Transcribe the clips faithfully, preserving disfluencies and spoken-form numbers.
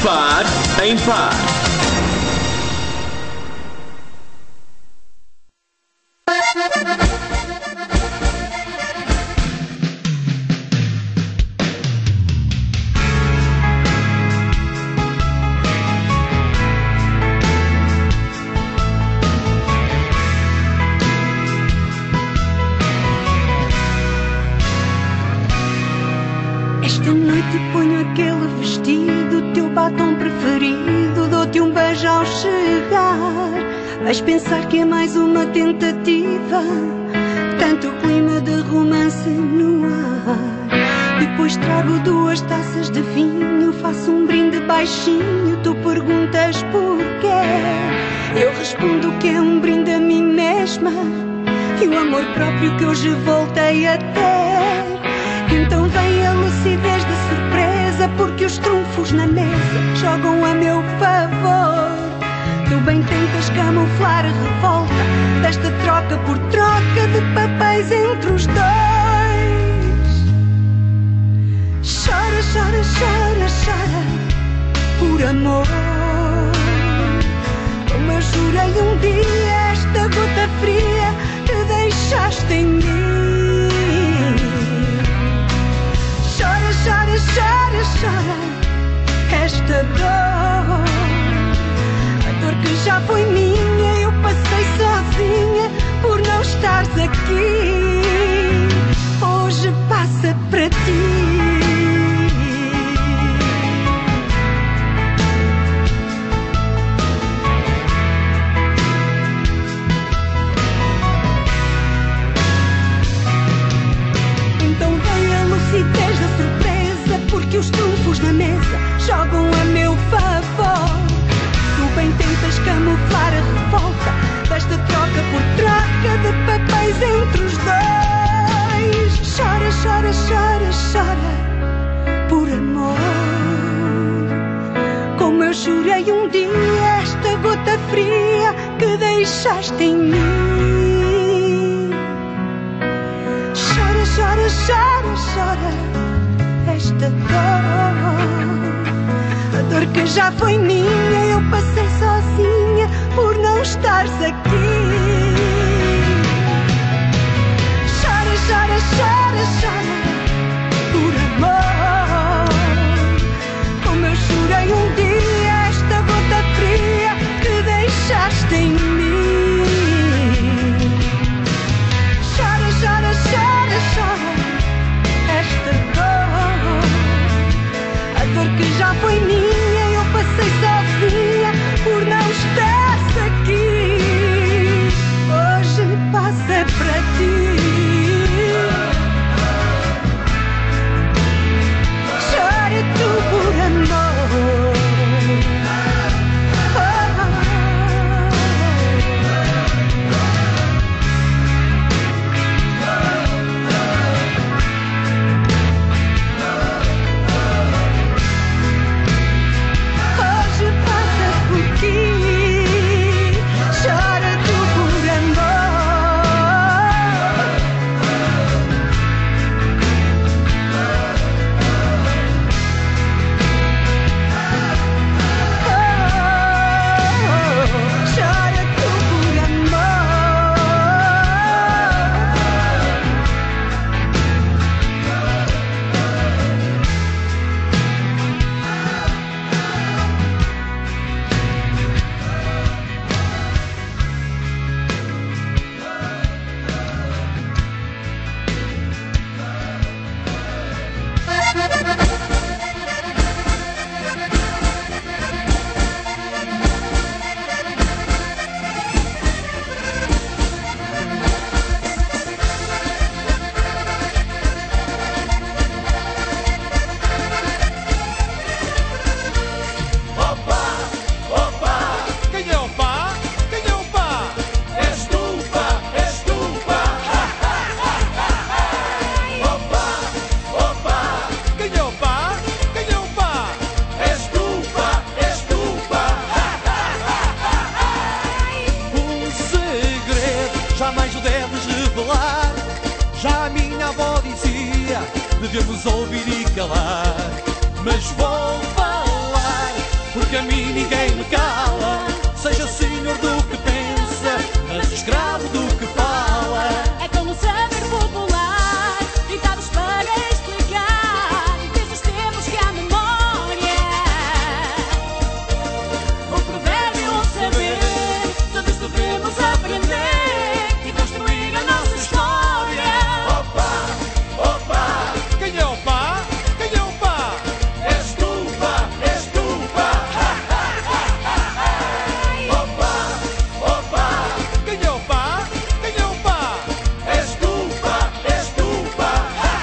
par em par. Esta noite ponho aquele vestido, teu batom preferido, dou-te um beijo ao chegar. Vais pensar que é mais uma tentativa, tanto clima de romance no ar. Depois trago duas taças de vinho, faço um brinde baixinho, tu perguntas porquê. Eu respondo que é um brinde a mim mesma e o amor próprio que hoje voltei a ter. Então vem a lucidez de surpresa, porque os trunfos na mesa jogam a meu favor. Tu bem tentas camuflar a revolta desta troca por troca de papéis entre os dois. Chora, chora, chora, chora por amor. Como eu jurei um dia, esta gota fria que deixaste em mim. Chora, chora, chora, chora esta dor. A dor que já foi minha, eu passei sozinha por não estares aqui. Hoje passa para ti. Lucidez da surpresa, porque os trunfos na mesa jogam a meu favor. Tu bem tentas camuflar a revolta desta troca por troca de papéis entre os dois. Chora, chora, chora, chora por amor. Como eu chorei um dia, esta gota fria que deixaste em mim. Chora, chora, chora, chora esta dor. A dor que já foi minha, eu passei sozinha por não estares aqui. Chora, chora, chora, chora por amor. Como eu chorei um dia, esta gota fria que deixaste em mim. Chora, chora, chora, chora esta dor. A dor que já foi minha, eu passei sozinha por não estares aqui. Hoje passa para ti. Chora tu por amor. devemos ouvir e calar, mas vou falar que a mim ninguém me cala. Seja senhor do que pensa, mas escravo do que fala. É como o saber popular, ditados para explicar desses tempos que há memória. O provérbio ou saber, todos devemos aprender e construir a nossa história. Opa, opa, quem é o pá? Quem é o pá? És tu, pá, és tu, pá. Opa, opa, quem é o pá? Quem é o pá? És tu, pá, és tu, pá.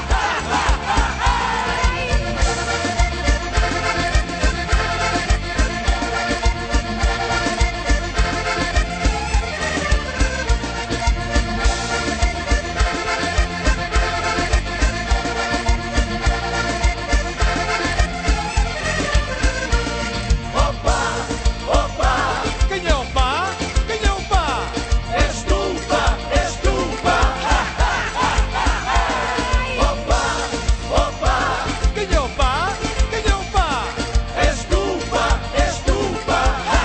Opa, opa, quem é o pá? Quem é o pá? És tu, pá, és tu, pá. Opa, opa, quem é o pá? Quem é o pá? És tu, pá, és tu, pá.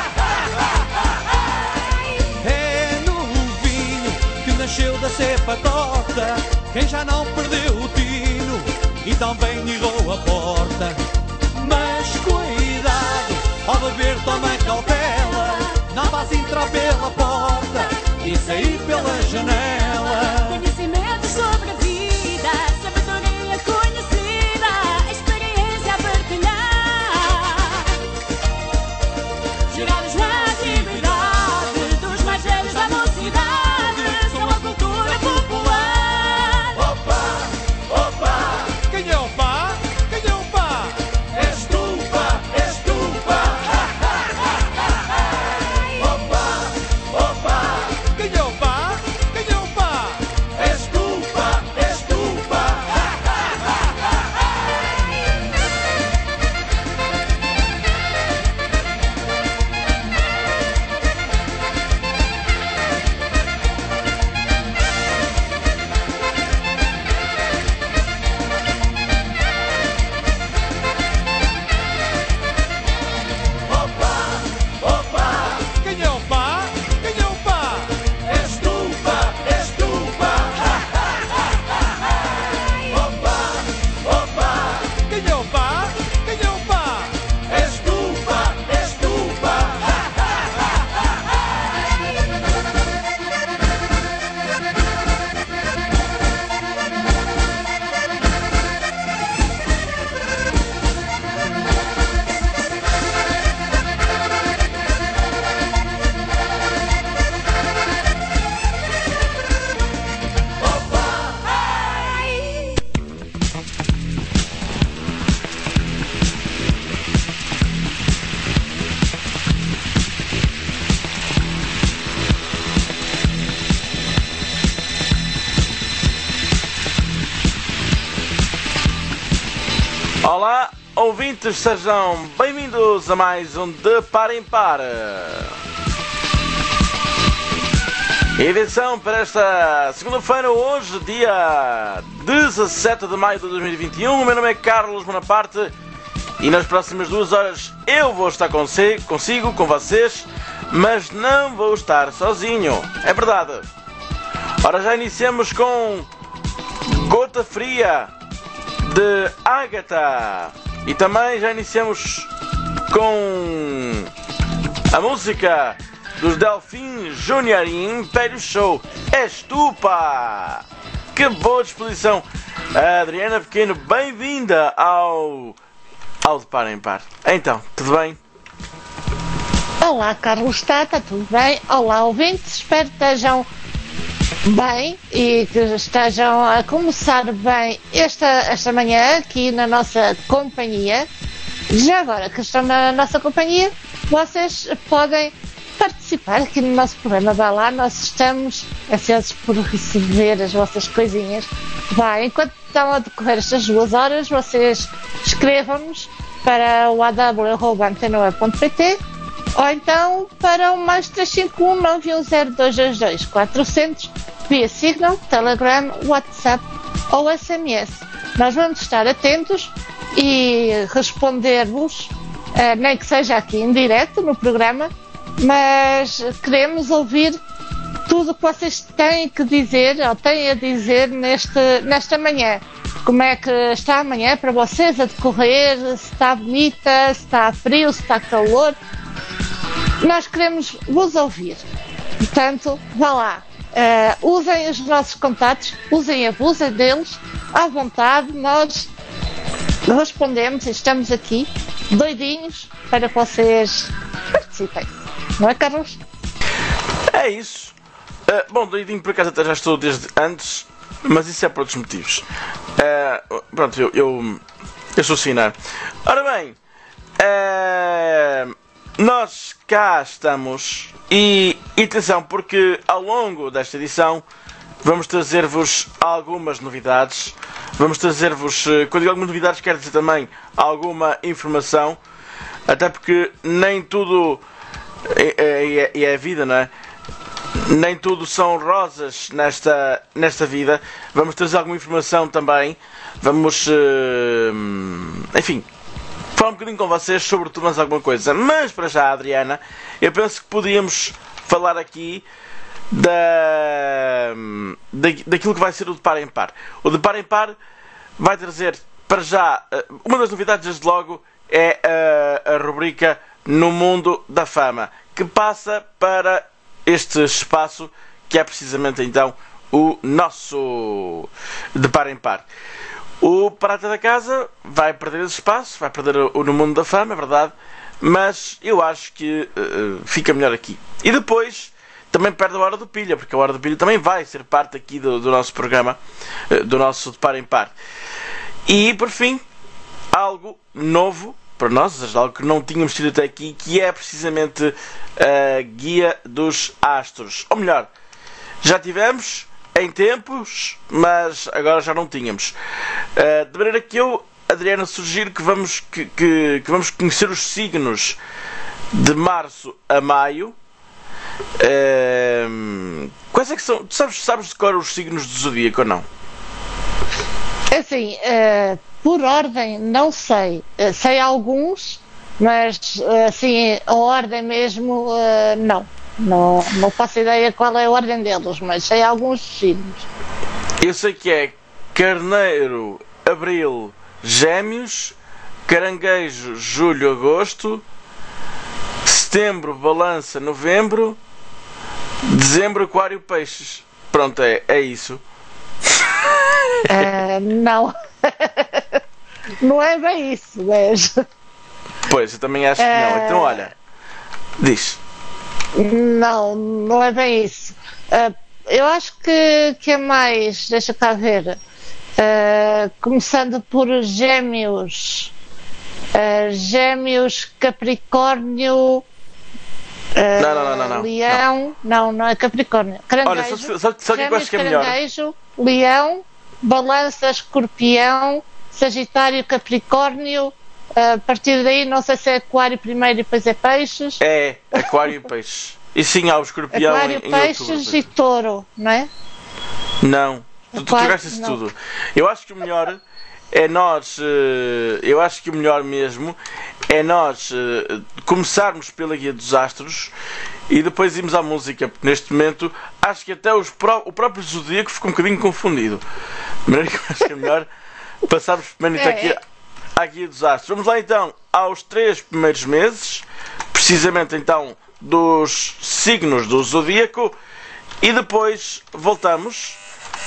É no vinho que nasceu da cepa torta, quem já não perdeu o tino e também errou a porta. Mas cuidado, ao beber toma cautela, não vás entrar pela porta e sair pela janela. Conhecimento sobre a vida, sabedoria conhecida, experiência a partilhar. Gerados na atividade dos mais velhos da mocidade, são a cultura popular. Opa, opa, quem é o pá? Quem é o pá? És tu, pá, és tu, pá. Opa, opa, quem é o pá? Quem é o pá? És tu, pá, és tu, pá. Opa, opa, quem é o pá? Quem é o pá? És tu, pá, és tu, pá. Opa, opa, quem é o pá? Quem é o pá? És tu, pá, és tu, pá. Olá, ouvintes, sejam bem-vindos a mais um De Par em Par. Edição para esta segunda-feira, hoje, dia dezassete de maio de dois mil e vinte e um. O meu nome é Carlos Bonaparte e nas próximas duas horas eu vou estar consigo, consigo, com vocês, mas não vou estar sozinho, é verdade. Ora, já iniciamos com Gota Fria, de Ágata, e também já iniciamos com a música dos Delfim Júnior e Império Show, És tu, pá! Que boa disposição! A Adriana Pequeno, bem-vinda ao, ao De Par em Par. Então, tudo bem? Olá, Carlos, está, está tudo bem? Olá, ouvintes, espero que estejam bem e que estejam a começar bem esta, esta manhã aqui na nossa companhia. Já agora que estão na nossa companhia, vocês podem participar aqui no nosso programa. Vá lá, nós estamos ansiosos por receber as vossas coisinhas. Vai, enquanto estão a decorrer estas duas horas, vocês escrevam-nos para o a w arroba antena web ponto p t ou então para o mais três cinco um nove um zero dois dois dois quatro zero zero via Signal, Telegram, WhatsApp ou S M S. Nós vamos estar atentos e responder-vos uh, nem que seja aqui em direto no programa, mas queremos ouvir tudo o que vocês têm que dizer ou têm a dizer neste, nesta manhã. Como é que está amanhã para vocês a decorrer, se está bonita, se está frio, se está calor. Nós queremos vos ouvir. Portanto, vá lá. Uh, usem os nossos contatos, usem a abusem deles, à vontade. Nós respondemos e estamos aqui, doidinhos, para que vocês participem. Não é, Carlos? É isso. Uh, bom, doidinho por acaso até já estou desde antes, mas isso é por outros motivos. Uh, pronto, eu, eu, eu sou Sinar. Ora bem, uh, nós cá estamos e, e atenção, porque ao longo desta edição vamos trazer-vos algumas novidades. Vamos trazer-vos, quando digo algumas novidades, quero dizer também alguma informação, até porque nem tudo é, é, é a vida, não é? Nem tudo são rosas nesta, nesta vida. Vamos trazer alguma informação também. Vamos, uh, enfim, falar um bocadinho com vocês sobre tudo mais alguma coisa. Mas para já, Adriana, eu penso que podíamos falar aqui da, da, daquilo que vai ser o de par em par. O de par em par vai trazer, para já, uma das novidades, desde logo, é a, a rubrica No Mundo da Fama, que passa para este espaço que é precisamente então o nosso de par em par. O Prata da Casa vai perder esse espaço, vai perder o No Mundo da Fama, é verdade, mas eu acho que uh, fica melhor aqui. E depois também perde a Hora do Pilha, porque a Hora do Pilha também vai ser parte aqui do, do nosso programa, uh, do nosso de par em par. E por fim, algo novo para nós, ou seja, algo que não tínhamos tido até aqui, que é precisamente a Guia dos Astros. Ou melhor, já tivemos em tempos, mas agora já não tínhamos. Uh, de maneira que eu, Adriana, sugiro que vamos, que, que, que vamos conhecer os signos de março a maio. Uh, quais é que são? Tu sabes, sabes de cor os signos do zodíaco ou não? Assim, uh, por ordem, não sei. Uh, sei alguns, mas uh, assim, a ordem mesmo, uh, não. não. Não faço ideia qual é a ordem deles, mas sei alguns signos. Eu sei que é Carneiro, Abril, Gêmeos, Caranguejo, Julho, Agosto, Setembro, Balança, Novembro, Dezembro, Aquário, Peixes. Pronto, é, é isso. Uh, não. Não é bem isso, mas... Pois, eu também acho que não. Então, olha, diz. Não, não é bem isso. Uh, eu acho que, que é mais... Deixa cá ver. Uh, começando por Gêmeos. Uh, Gêmeos, Capricórnio... Uh, não, não, não, não, não. Leão... Não, não, não é Capricórnio. Caranguejo. Olha, só, só, só que eu acho que é melhor. Caranguejo, Leão, Balança, Escorpião, Sagitário, Capricórnio. A partir daí, não sei se é Aquário primeiro e depois é Peixes. É, Aquário e Peixes. E sim, há o Escorpião Aquário, em, em Peixes outubro, e Touro, não é? Não, tu, tu tiveste isso não. tudo. Eu acho que o melhor é nós, eu acho que o melhor mesmo é nós começarmos pela Guia dos Astros e depois irmos à música, porque neste momento acho que até os pró- o próprio Zodíaco ficou um bocadinho confundido. Mas eu acho que é melhor passarmos primeiro É, aqui é. à Guia dos Astros. Vamos lá então aos três primeiros meses, precisamente então dos signos do Zodíaco, e depois voltamos.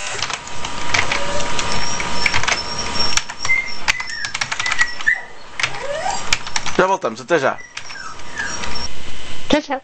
Já voltamos, até já. Tchau, tchau.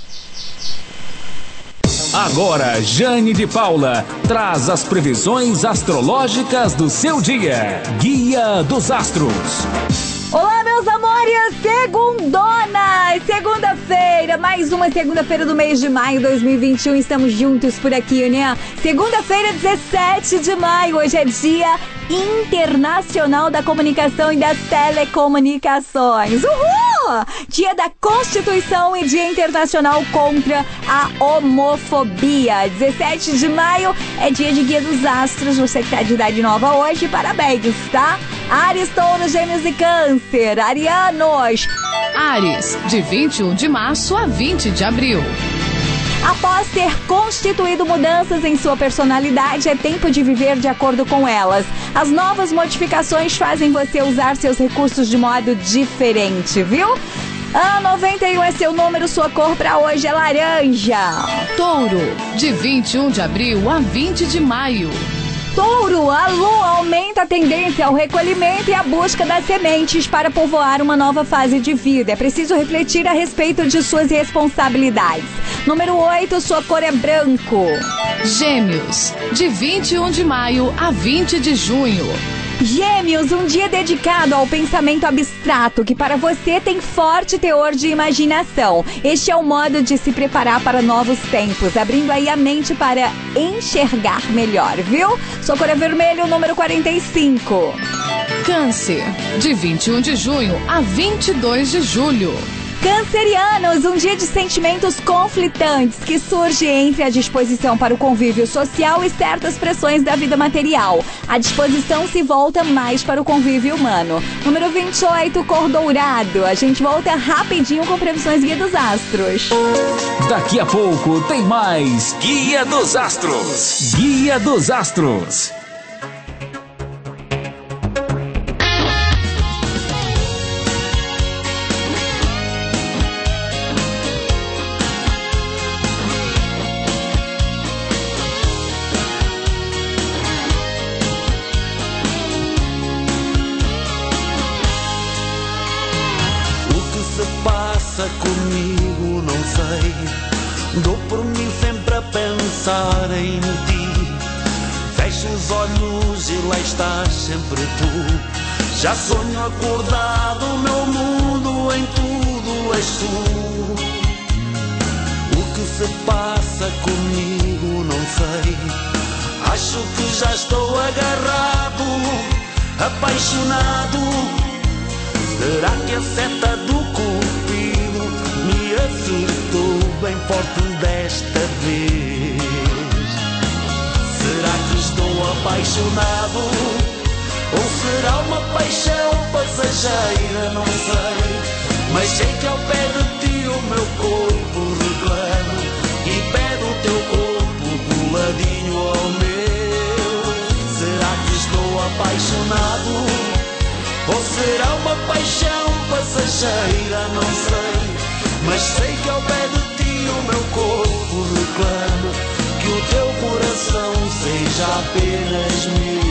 Agora, Jane de Paula traz as previsões astrológicas do seu dia. Guia dos Astros. Olá, meus amores! Segundona! Segunda-feira, mais uma segunda-feira do mês de maio de dois mil e vinte e um. Estamos juntos por aqui, né? Segunda-feira, dezessete de maio. Hoje é Dia Internacional da Comunicação e das Telecomunicações. Uhul! Dia da Constituição e Dia Internacional contra a Homofobia. dezessete de maio é dia de Guia dos Astros. Você que tá de idade nova hoje, parabéns, tá? Áries, Touro, Gêmeos e Câncer. Arianos. Áries, de vinte e um de março a vinte de abril. Após ter constituído mudanças em sua personalidade, é tempo de viver de acordo com elas. As novas modificações fazem você usar seus recursos de modo diferente, viu? Ah, noventa e um é seu número, sua cor para hoje é laranja. Touro, de vinte e um de abril a vinte de maio. Touro, a lua aumenta a tendência ao recolhimento e à busca das sementes para povoar uma nova fase de vida. É preciso refletir a respeito de suas responsabilidades. Número oito, sua cor é branco. Gêmeos, de vinte e um de maio a vinte de junho. Gêmeos, um dia dedicado ao pensamento abstrato, que para você tem forte teor de imaginação. Este é o modo de se preparar para novos tempos, abrindo aí a mente para enxergar melhor, viu? Sua cor é vermelho, número quarenta e cinco. Câncer, de vinte e um de junho a vinte e dois de julho. Cancerianos, um dia de sentimentos conflitantes que surge entre a disposição para o convívio social e certas pressões da vida material. A disposição se volta mais para o convívio humano. Número vinte e oito, cor dourado. A gente volta rapidinho com previsões Guia dos Astros. Daqui a pouco tem mais Guia dos Astros. Guia dos Astros. Comigo não sei, dou por mim sempre a pensar em ti. Fecho os olhos e lá estás sempre tu. Já sonho acordado, meu mundo em tudo és tu. O que se passa comigo não sei, acho que já estou agarrado, apaixonado. Será que a seta do cupido me acertou bem forte desta vez? Será que estou apaixonado? Ou será uma paixão passageira? Não sei, mas sei que ao pé de ti o meu corpo reclama e pede o teu corpo coladinho ao meu. Será que estou apaixonado? Ou será uma paixão passageira? Não sei, mas sei que ao pé de ti o meu corpo reclama que o teu coração seja apenas meu.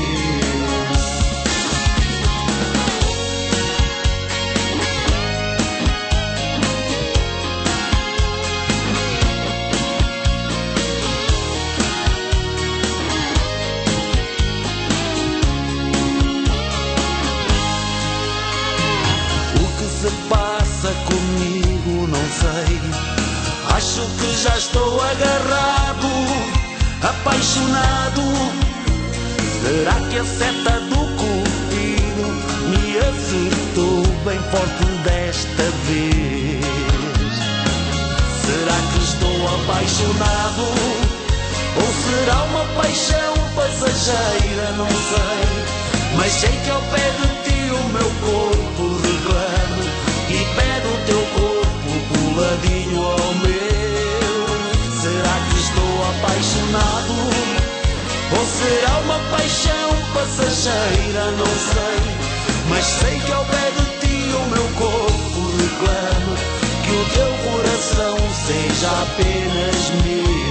Se passa comigo não sei, acho que já estou agarrado, apaixonado. Será que a seta do cupido me acertou bem forte desta vez? Será que estou apaixonado? Ou será uma paixão passageira? Não sei, mas sei que ao pé de ti o meu corpo reclama e pede o teu corpo coladinho ao meu. Será que estou apaixonado? Ou será uma paixão passageira? Não sei, mas sei que ao pé de ti o meu corpo reclama que o teu coração seja apenas meu.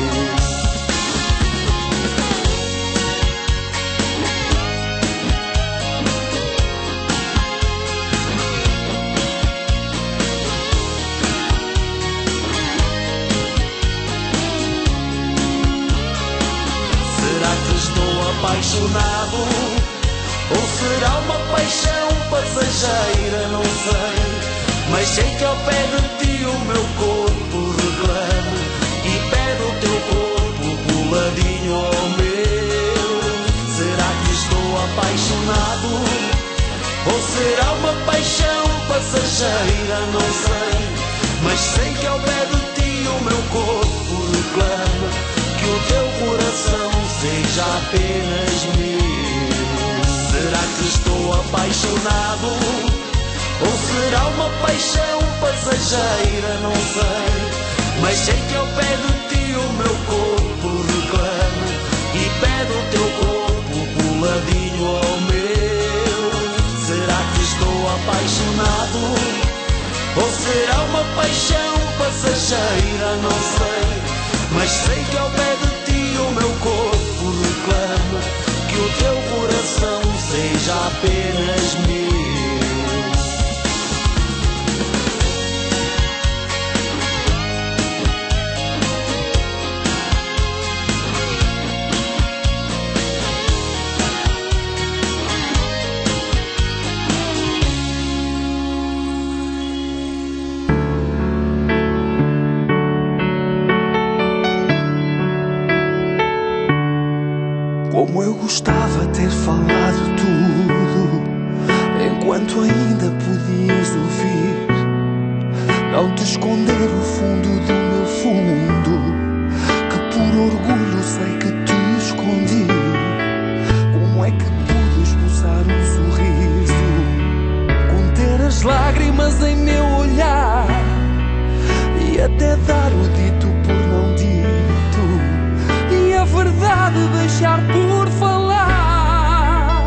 Apaixonado, ou será uma paixão passageira? Não sei, mas sei que ao pé de ti o meu corpo reclama e pede o teu corpo coladinho ao meu. Será que estou apaixonado? Ou será uma paixão passageira? Não sei, mas sei que ao pé de ti o meu corpo reclama que o teu coração seja apenas meu. Será que estou estou apaixonado, ou será uma paixão passageira, não sei. Mas sei que ao pé de ti o meu corpo reclama, e pede o teu corpo coladinho ao meu. Será que estou apaixonado, ou será uma paixão passageira, não sei. Mas sei que ao pé de ti o meu corpo reclama, que o teu coração seja apenas meu. Como eu gostava de ter falado tudo, enquanto ainda podias ouvir. Não te esconder o fundo do meu fundo, que por orgulho sei que te escondi. Como é que pude esboçar um sorriso, conter as lágrimas em meu olhar, e até dar o dito por não dito, e a verdade deixar por falar.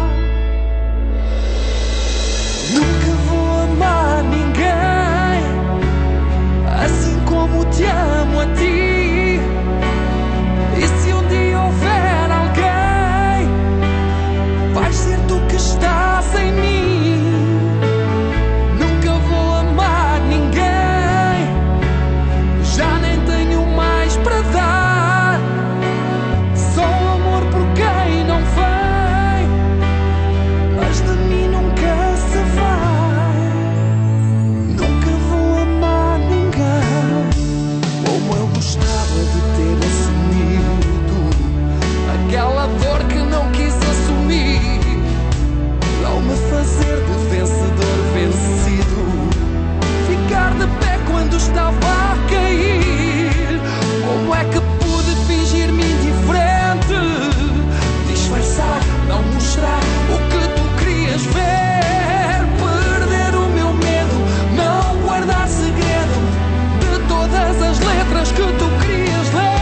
Nunca vou amar ninguém assim como te amo a ti. E se um dia houver alguém, vais ser tu que estás em mim. Nunca vou amar ninguém, já nem tenho mais para dar. Só amor por quem não vem, mas de mim nunca se vai. Nunca vou amar ninguém como eu gostava de ter assumido. Aquela dor que não quis assumir, não me fazer de vencedor vencido, ficar de pé quando estava a cair. Como é que pude fingir-me indiferente, disfarçar, não mostrar o que tu querias ver, perder o meu medo, não guardar segredo de todas as letras que tu querias ler.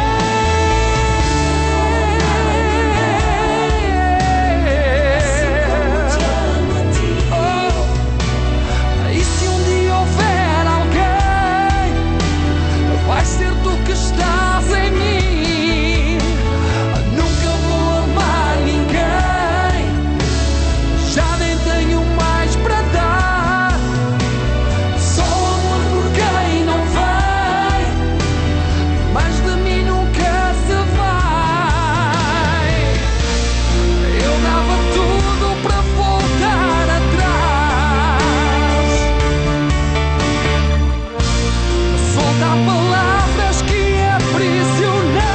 Oh, e se um dia houver alguém, vais ser tu que estás em mim. Nunca vou amar ninguém, já nem tenho mais para dar. Só amor por quem não vem, mas de mim nunca se vai. Eu dava tudo para voltar atrás, soltar palavras que aprisionei.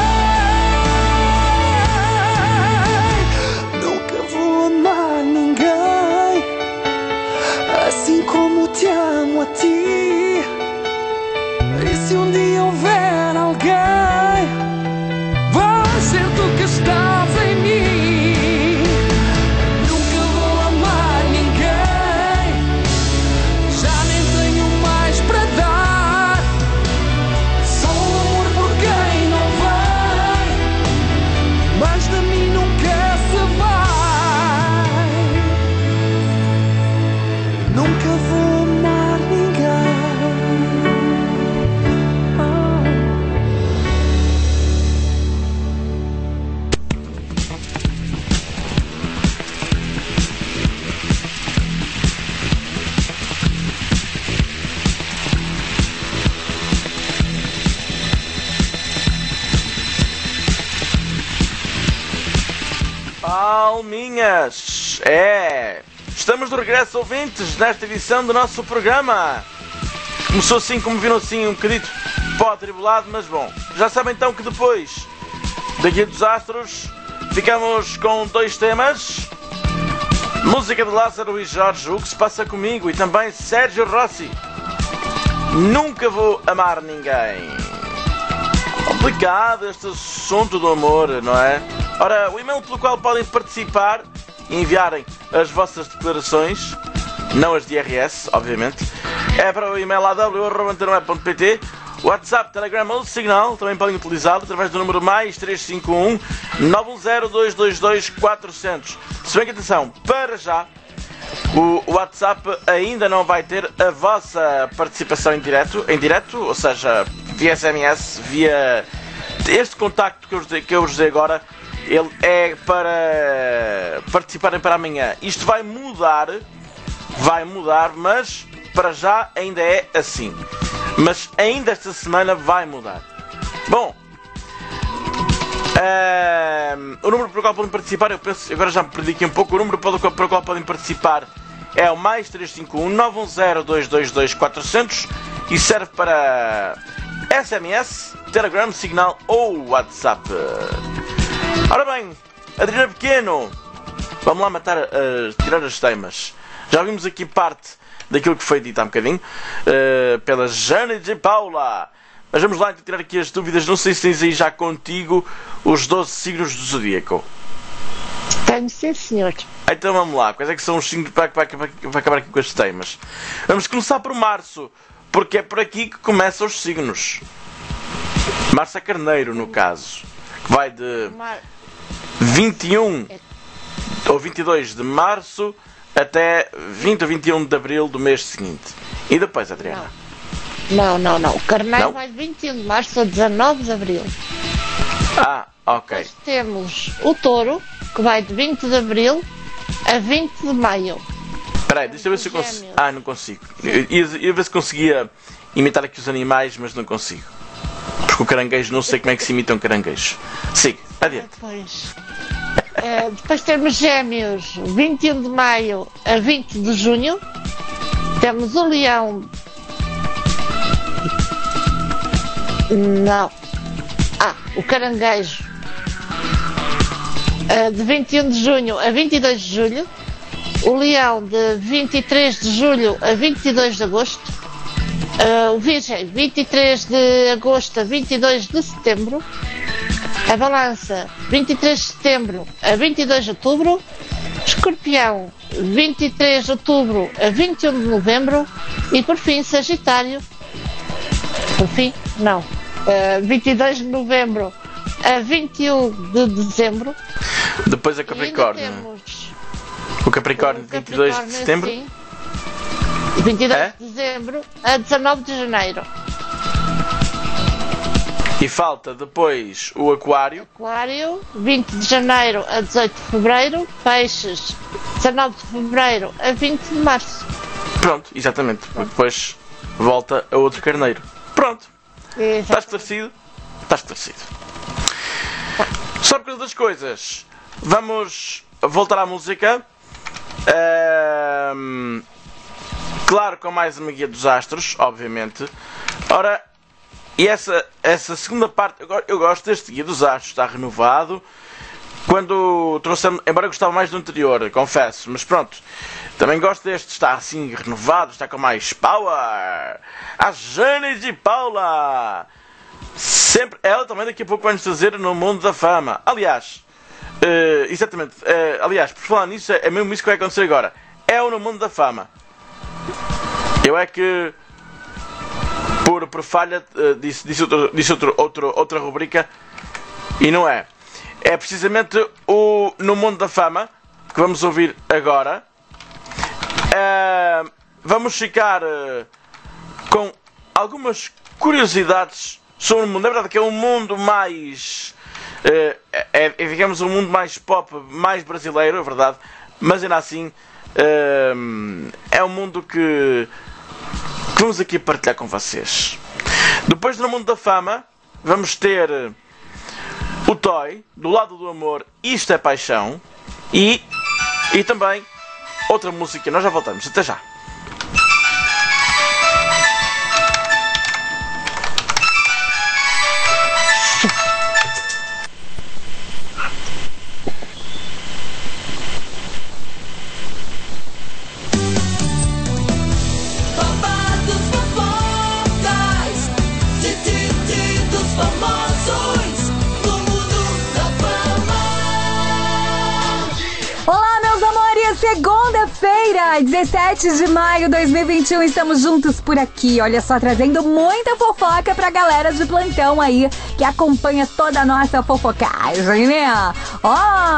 Nunca vou amar ninguém assim como te amo a ti. E se um dia houver alguém, vais ser tu que estás em mim. Nunca vou amar ninguém, já nem tenho mais para dar. Só amor por quem não vem, mas de mim nunca se vai. Nunca vou amar ninguém. Palminhas! É! Estamos de regresso, ouvintes, nesta edição do nosso programa. Começou assim, como viram assim, um bocadito pó atribulado, mas bom. Já sabem então que depois da Guia dos Astros ficamos com dois temas. Música de Lázaro e Jorge, O Que Se Passa Comigo, e também Sérgio Rossi, Nunca Vou Amar Ninguém. Complicado este assunto do amor, não é? Ora, o e-mail pelo qual podem participar e enviarem as vossas declarações, não as de I R S, obviamente. É para o e-mail a w arroba antena web ponto p t, WhatsApp, Telegram ou Signal, também podem utilizá-lo através do número mais três cinco um, nove um zero, dois dois dois, quatro zero zero. Se bem que, atenção, para já, o WhatsApp ainda não vai ter a vossa participação em direto, em direto, ou seja, via S M S, via este contacto que eu, que eu vos dei agora, ele é para participarem para amanhã. Isto vai mudar, vai mudar, mas para já ainda é assim. Mas ainda esta semana vai mudar. Bom, uh, o número para o qual podem participar, eu penso, agora já me perdi aqui um pouco, o número para o qual, para o qual podem participar é o mais três cinco um, nove um zero, dois dois dois, quatro zero zero e serve para S M S, Telegram, Signal ou WhatsApp. Ora bem, Adriana Pequeno, vamos lá matar, uh, tirar as temas. Já vimos aqui parte daquilo que foi dito há um bocadinho uh, pela Jane de Paula. Mas vamos lá tirar aqui as dúvidas. Não sei se tens aí já contigo os doze signos do Zodíaco. Tenho, sim, senhor. Então vamos lá. Quais é que são os signos para, para, para, para acabar aqui com estes temas? Vamos começar por Março, porque é por aqui que começam os signos. Março é Carneiro, no caso, que vai de vinte e um ou vinte e dois de Março até vinte ou vinte e um de Abril do mês seguinte. E depois, Adriana? Não, não, não. O Carneiro não? vai de vinte e um de Março a dezanove de Abril. Ah, ok. Depois temos o Touro, que vai de vinte de Abril a vinte de Maio. Espera aí, deixa eu ver se eu consigo. Ah, não consigo. Eu ia, ia ver se conseguia imitar aqui os animais, mas não consigo. Porque o caranguejo, não sei como é que se imita um caranguejo. Siga, adiante. Depois, uh, depois temos Gêmeos, vinte e um de Maio a vinte de Junho. Temos o Leão. Não. Ah, o Caranguejo. Uh, de vinte e um de Junho a vinte e dois de Julho. O Leão de vinte e três de Julho a vinte e dois de Agosto. Uh, o Virgem, vinte e três de Agosto a vinte e dois de Setembro. A Balança, vinte e três de Setembro a vinte e dois de Outubro. Escorpião, vinte e três de Outubro a vinte e um de Novembro. E por fim, Sagitário. Por fim, não. Uh, vinte e dois de Novembro a vinte e um de Dezembro. Depois a Capricórnio. Temos o Capricórnio, de vinte e dois de Setembro. Sim. vinte e dois é? de Dezembro a dezanove de Janeiro. E falta depois o Aquário. Aquário, vinte de Janeiro a dezoito de Fevereiro. Peixes, dezanove de Fevereiro a vinte de Março. Pronto, exatamente. Pronto. Depois volta a outro Carneiro. Pronto. Exatamente. Está esclarecido? Está esclarecido. Só por causa das coisas, vamos voltar à música. Um, claro, com mais uma guia dos astros, obviamente. Ora, e essa, essa segunda parte, eu gosto deste guia dos astros, está renovado. Quando trouxemos, embora eu gostava mais do anterior, confesso, mas pronto, também gosto deste, está assim renovado, está com mais power. A Jane de Paula, sempre, ela também daqui a pouco vai nos trazer no mundo da fama. Aliás, uh, exatamente, uh, aliás, por falar nisso, é mesmo isso que vai acontecer agora. É o no mundo da fama. Eu é que, por, por falha, uh, disse, disse, outro, disse outro, outro, outra rubrica, e não é. É precisamente o No Mundo da Fama que vamos ouvir agora. Uh, vamos ficar uh, com algumas curiosidades sobre o mundo. É verdade que é um mundo mais... Uh, é, é, digamos, um mundo mais pop, mais brasileiro, é verdade. Mas ainda assim, uh, é um mundo que, que vamos aqui partilhar com vocês. Depois do No Mundo da Fama, vamos ter... o Toy, do lado do amor, Isto é Paixão. E, e também outra música. Nós já voltamos. Até já. Segunda-feira, dezessete de maio de dois mil e vinte e um, estamos juntos por aqui. Olha só, trazendo muita fofoca pra galera de plantão aí, que acompanha toda a nossa fofocagem, né? Ó,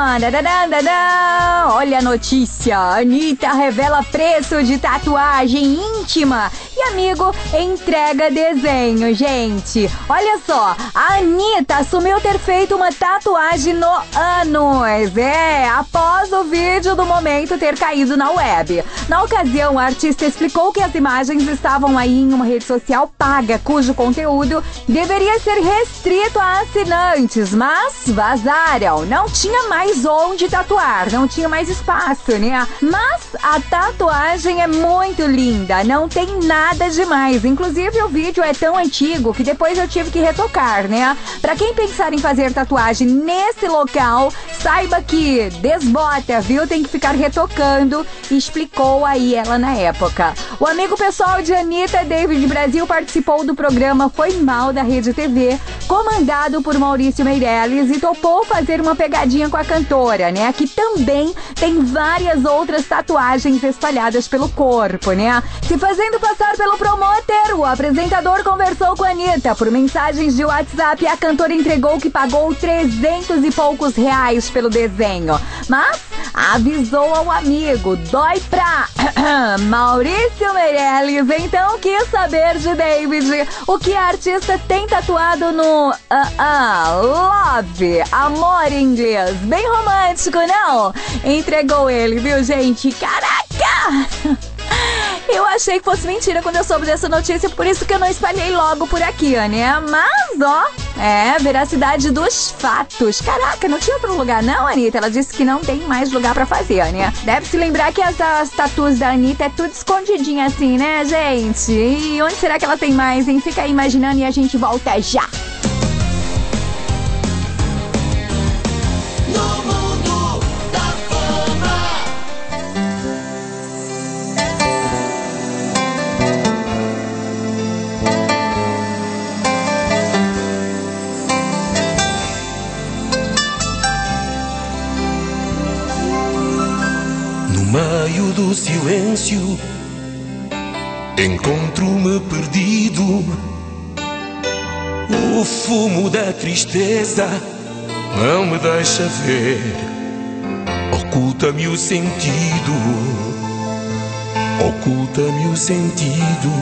oh, olha a notícia. Anitta revela preço de tatuagem íntima e amigo entrega desenho, gente. Olha só, a Anitta assumiu ter feito uma tatuagem no ânus. É, após o vídeo do momento ter caído na web. Na ocasião, a artista explicou que as imagens estavam aí em uma rede social paga, cujo conteúdo deveria ser restrito a assinantes, mas vazaram. Não tinha mais onde tatuar, não tinha mais espaço, né? Mas a tatuagem é muito linda, não tem nada demais. Inclusive, o vídeo é tão antigo que depois eu tive que retocar, né? Pra quem pensar em fazer tatuagem nesse local, saiba que desbota, viu? Tem que ficar retocando, explicou aí ela na época. O amigo pessoal de Anitta, David Brasil, participou do programa Foi Mal da Rede T V, comandado por Maurício Meirelles, e topou fazer uma pegadinha com a cantora, né? Que também tem várias outras tatuagens espalhadas pelo corpo, né? Se fazendo passar pelo promotor, o apresentador conversou com a Anitta por mensagens de WhatsApp e a cantora entregou que pagou trezentos e poucos reais pelo desenho. Mas avisou ao amigo, dói pra Maurício Meirelles, então quis saber de David o que a artista tem tatuado no uh, uh, love, amor em inglês, bem romântico, não? Entregou ele, viu, gente? Caraca! Eu achei que fosse mentira quando eu soube dessa notícia, por isso que eu não espalhei logo por aqui, né? Mas, ó, é, veracidade dos fatos. Caraca, não tinha outro lugar não, Anitta? Ela disse que não tem mais lugar pra fazer, né? Deve se lembrar que as, as tatuas da Anitta é tudo escondidinha assim, né, gente? E onde será que ela tem mais, hein? Fica aí imaginando e a gente volta já. No meio do silêncio, encontro-me perdido. O fumo da tristeza não me deixa ver, oculta-me o sentido, oculta-me o sentido.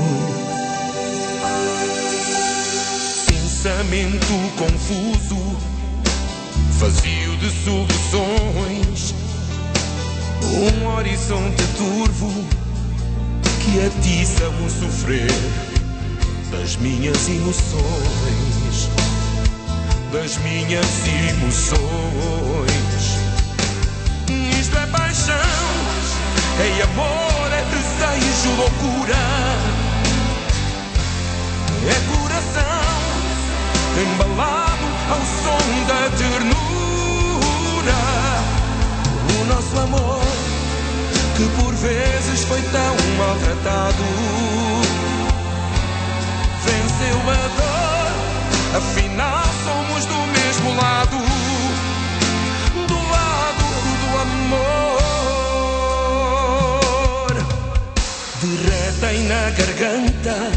Pensamento confuso, vazio de soluções. Um horizonte turvo que atiça o sofrer das minhas emoções, das minhas emoções. Isto é paixão, é amor, é desejo, loucura. É coração embalado ao som da ternura. O nosso amor, que por vezes foi tão maltratado, venceu a dor, afinal somos do mesmo lado, do lado do amor. Derretem na garganta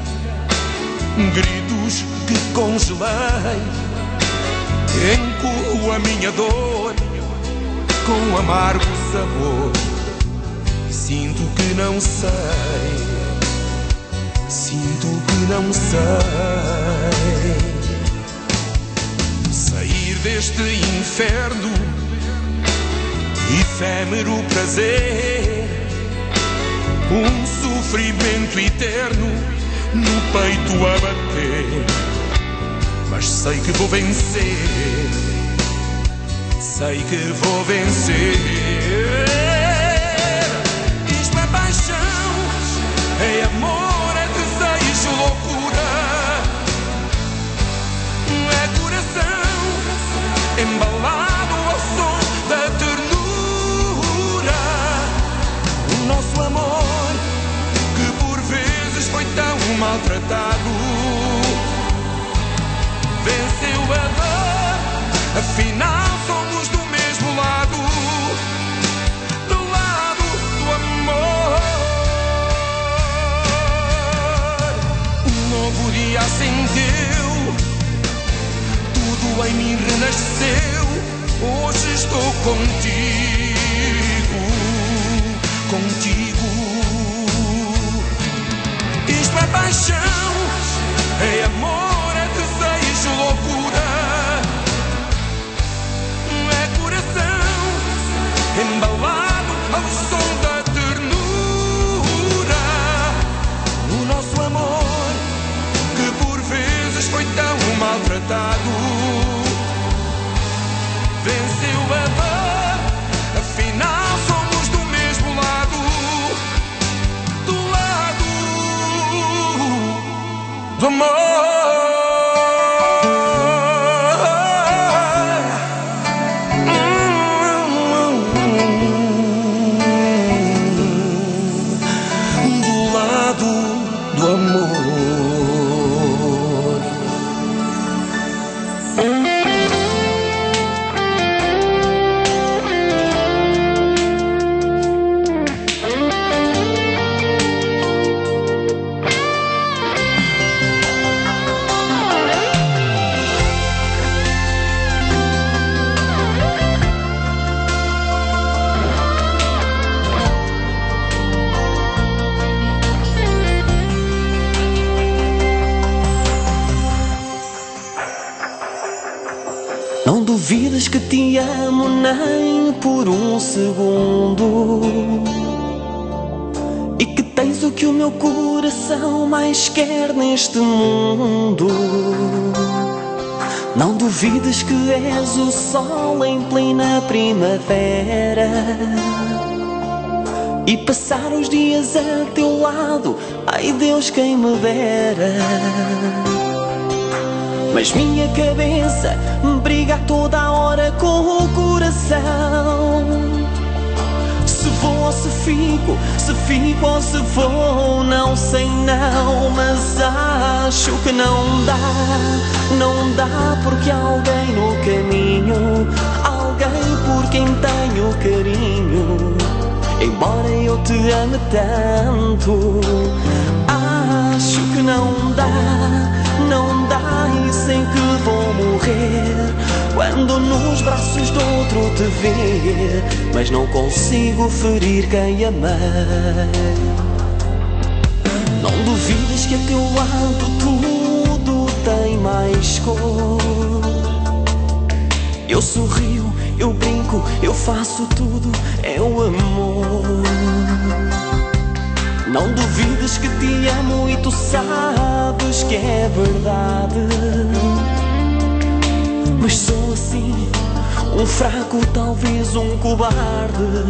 gritos que congelei, encolho a minha dor com amargo sabor. Sinto que não sei, sinto que não sei sair deste inferno, efêmero prazer, um sofrimento eterno no peito a bater. Mas sei que vou vencer, sei que vou vencer. Isto é paixão, é amor, é desejo, loucura. É coração embalado ao som da ternura. O nosso amor, que por vezes foi tão maltratado, venceu a dor, afinal somos do mesmo lado, do lado do amor. duvidas que te amo nem por um segundo, e que tens o que o meu coração mais quer neste mundo. Não duvides que és o sol em plena primavera, e passar os dias a teu lado, ai Deus quem me dera. Mas minha cabeça briga a toda a hora com o coração. Se vou ou se fico, se fico ou se vou, não sei não. Mas acho que não dá, não dá, porque há alguém no caminho, alguém por quem tenho carinho. Embora eu te ame tanto, acho que não dá, não dá, e sei que vou morrer quando nos braços do outro te ver, mas não consigo ferir quem amei. Não duvides que a teu lado tudo tem mais cor. Eu sorrio, eu brinco, eu faço tudo, é o amor. Não duvides que te amo e tu sabes que é verdade, mas sou assim, um fraco, talvez um cobarde.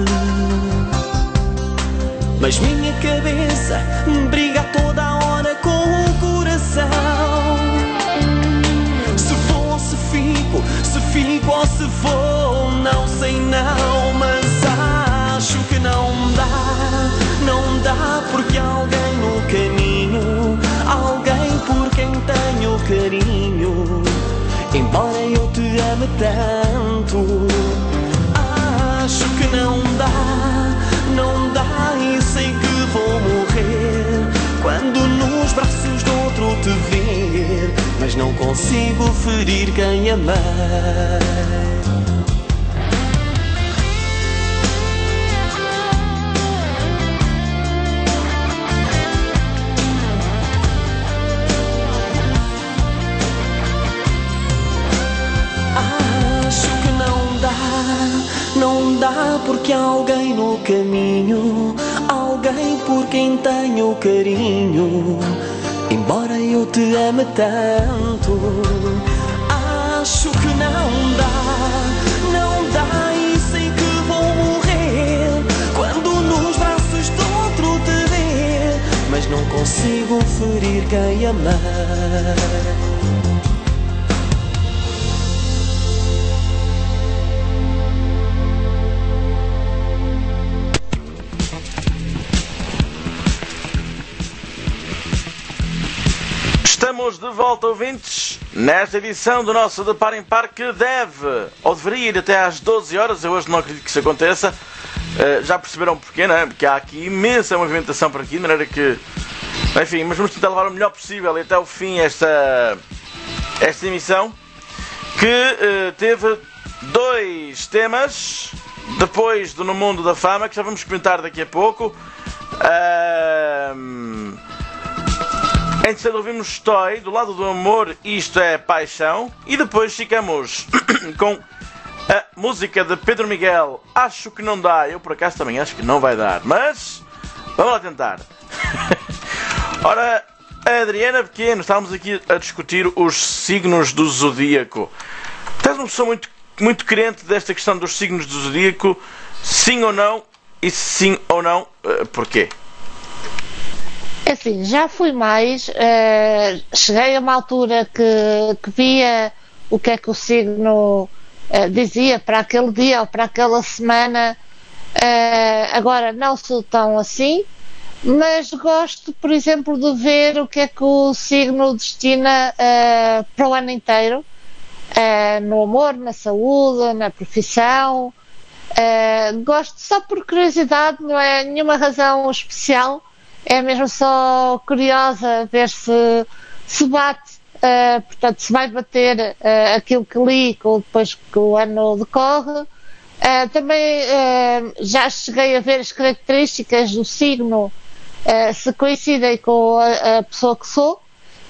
Mas minha cabeça briga a toda a hora com o coração. Se vou ou se fico, se fico ou se vou, não sei não. Mas acho que não dá, não dá, porque há alguém no caminho, alguém por quem tenho carinho. Embora eu te ame tanto, acho que não dá, não dá, e sei que vou morrer quando nos braços do outro te ver, mas não consigo ferir quem amei. Não dá, porque há alguém no caminho, alguém por quem tenho carinho. Embora eu te ame tanto, acho que não dá, não dá, e sei que vou morrer quando nos braços do outro te ver, mas não consigo ferir quem amei. Estamos de volta, ouvintes, nesta edição do nosso De Par em Par, que deve, ou deveria ir até às doze horas. Eu hoje não acredito que isso aconteça. Uh, já perceberam porquê, não é? Porque há aqui imensa movimentação por aqui, de maneira que... Enfim, mas vamos tentar levar o melhor possível e até o fim esta, esta emissão, que uh, teve dois temas, depois do No Mundo da Fama, que já vamos comentar daqui a pouco. Uh... Entretanto ouvimos Toy, do lado do amor, isto é paixão. E depois ficamos com a música de Pedro Miguel, Acho que não dá. Eu por acaso também acho que não vai dar, mas vamos lá tentar. Ora, Adriana Pequeno, estávamos aqui a discutir os signos do zodíaco. Tu és uma pessoa muito, muito crente desta questão dos signos do zodíaco, sim ou não? E sim ou não, porquê? É assim, já fui mais, uh, cheguei a uma altura que, que via o que é que o signo uh, dizia para aquele dia ou para aquela semana. Uh, agora não sou tão assim, mas gosto, por exemplo, de ver o que é que o signo destina uh, para o ano inteiro, uh, no amor, na saúde, na profissão. Uh, gosto só por curiosidade, não é nenhuma razão especial. É mesmo só curiosa ver se, se bate, uh, portanto, se vai bater uh, aquilo que li com, depois que o ano decorre. Uh, também uh, já cheguei a ver as características do signo, uh, se coincidem com a, a pessoa que sou.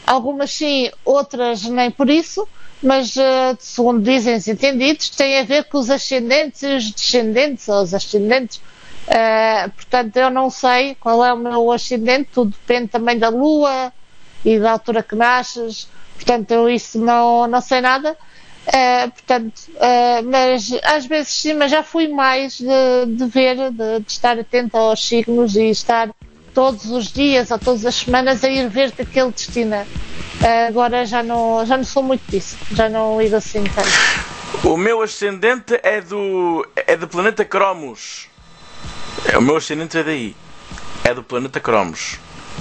algumas sim, outras nem por isso, mas uh, segundo dizem os entendidos, tem a ver com os ascendentes e os descendentes, ou os ascendentes. Uh, portanto, eu não sei qual é o meu ascendente, tudo depende também da lua e da altura que nasces, portanto, eu isso não, não sei nada. Uh, portanto, uh, mas às vezes sim, mas já fui mais de, de ver, de, de estar atenta aos signos e estar todos os dias ou todas as semanas a ir ver aquele destino. Uh, agora já não, já não sou muito disso, já não ligo assim tanto. O meu ascendente é do, é do planeta Cromos. O meu ascendente é daí, é do planeta Cromos.